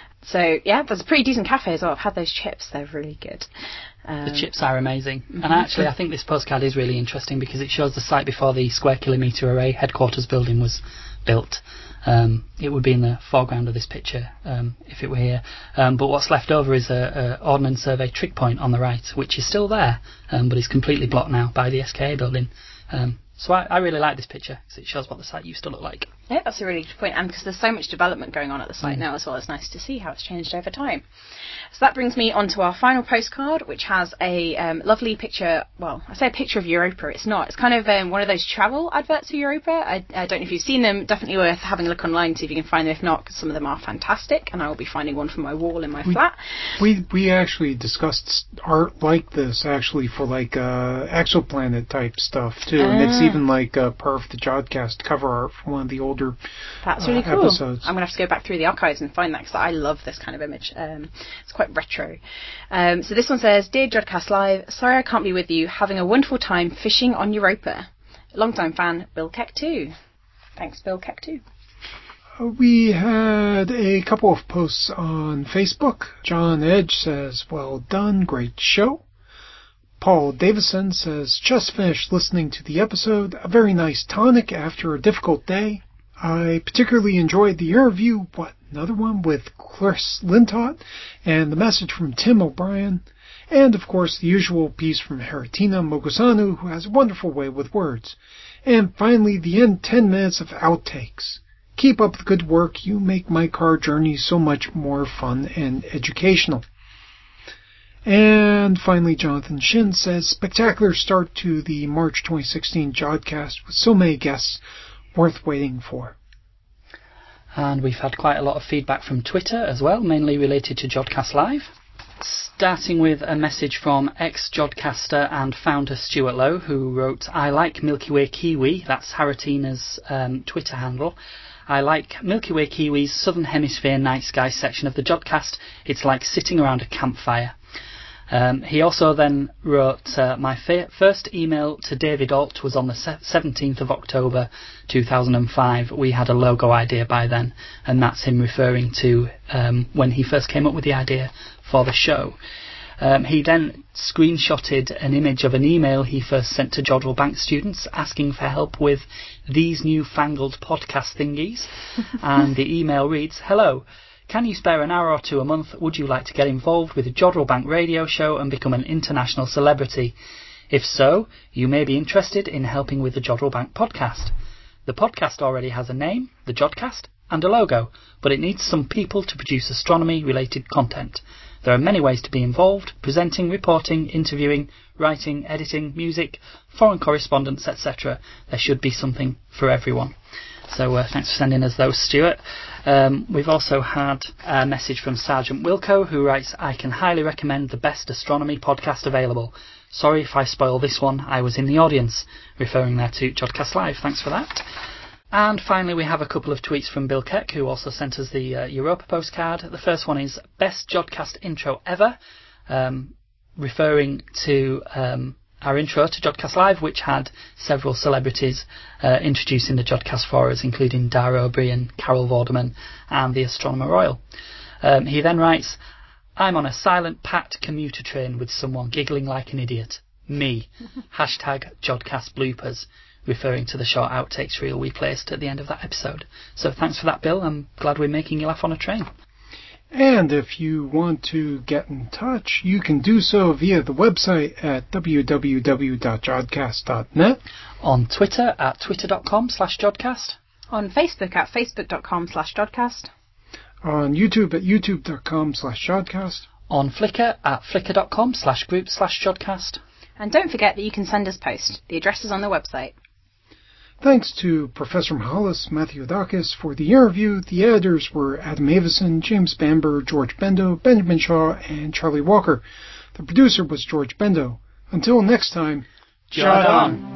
So yeah, there's a pretty decent cafe as well. I've had those chips, they're really good. Um, the chips are amazing. Mm-hmm. And actually, I think this postcard is really interesting because it shows the site before the Square Kilometre Array headquarters building was built. Um, it would be in the foreground of this picture um, if it were here. Um, but what's left over is a, a Ordnance Survey trig point on the right, which is still there, um, but is completely blocked now by the S K A building. Um, so I, I really like this picture because it shows what the site used to look like. Yeah, that's a really good point. And because there's so much development going on at the site mm. now as well, it's nice to see how it's changed over time. So that brings me on to our final postcard, which has a um, lovely picture. Well, I say a picture of Europa. It's not. It's kind of um, one of those travel adverts for Europa. I, I don't know if you've seen them. Definitely worth having a look online to see if you can find them. If not, because some of them are fantastic, and I will be finding one for my wall in my we, flat. We we actually discussed art like this actually for like uh, exoplanet type stuff too, uh, and it's even like uh, part of the Jodcast cover art for one of the older That's really uh, cool. episodes. I'm going to have to go back through the archives and find that because I love this kind of image. Um, it's quite retro. Um, so this one says, "Dear Jodcast Live, sorry I can't be with you. Having a wonderful time fishing on Europa. Long-time fan, Bill Keck too." Thanks, Bill Keck too. Uh, we had a couple of posts on Facebook. John Edge says, "Well done, great show." Paul Davison says, "Just finished listening to the episode. A very nice tonic after a difficult day. I particularly enjoyed the interview, what, another one, with Chris Lintott, and the message from Tim O'Brien, and, of course, the usual piece from Haritina Mogosanu, who has a wonderful way with words. And finally, the end ten minutes of outtakes. Keep up the good work. You make my car journey so much more fun and educational." And finally, Jonathan Shin says, "Spectacular start to the March twenty sixteen Jodcast with so many guests worth waiting for." And we've had quite a lot of feedback from Twitter as well, mainly related to Jodcast Live. Starting with a message from ex-Jodcaster and founder Stuart Lowe, who wrote, "I like Milky Way Kiwi," that's Haritina's um, Twitter handle. "I like Milky Way Kiwi's Southern Hemisphere Night Sky section of the Jodcast. It's like sitting around a campfire." Um, he also then wrote, uh, "My fa- first email to David Alt was on the se- seventeenth of October two thousand five. We had a logo idea by then," and that's him referring to um, when he first came up with the idea for the show. Um, he then screenshotted an image of an email he first sent to Jodrell Bank students asking for help with these newfangled podcast thingies, and the email reads, "Hello. Can you spare an hour or two a month? Would you like to get involved with a Jodrell Bank radio show and become an international celebrity? If so, you may be interested in helping with the Jodrell Bank podcast. The podcast already has a name, the Jodcast, and a logo, but it needs some people to produce astronomy-related content. There are many ways to be involved: presenting, reporting, interviewing, writing, editing, music, foreign correspondence, et cetera. There should be something for everyone." So uh, thanks for sending us those, Stuart. Um, we've also had a message from Sergeant Wilco, who writes, "I can highly recommend the best astronomy podcast available. Sorry if I spoil this one, I was in the audience," referring there to Jodcast Live. Thanks for that. And finally, we have a couple of tweets from Bill Keck, who also sent us the uh, Europa postcard. The first one is, "Best Jodcast intro ever," um, referring to um, our intro to Jodcast Live, which had several celebrities uh, introducing the Jodcast for us, including Dara O'Brien, Carol Vorderman, and the Astronomer Royal. Um, he then writes, I'm on a silent packed commuter train with someone giggling like an idiot. Me. Hashtag Jodcast bloopers, referring to the short outtakes reel we placed at the end of that episode. So thanks for that, Bill. I'm glad we're making you laugh on a train. And if you want to get in touch, you can do so via the website at w w w dot jodcast dot net. On Twitter at twitter.com slash jodcast. On Facebook at facebook.com slash jodcast. On YouTube at youtube.com slash jodcast. On Flickr at flickr.com slash group slash jodcast. And don't forget that you can send us post. The address is on the website. Thanks to Professor Mihalis Mathiodakis for the interview. The editors were Adam Avison, James Bamber, George Bendo, Benjamin Shaw, and Charlie Walker. The producer was George Bendo. Until next time, Jod on!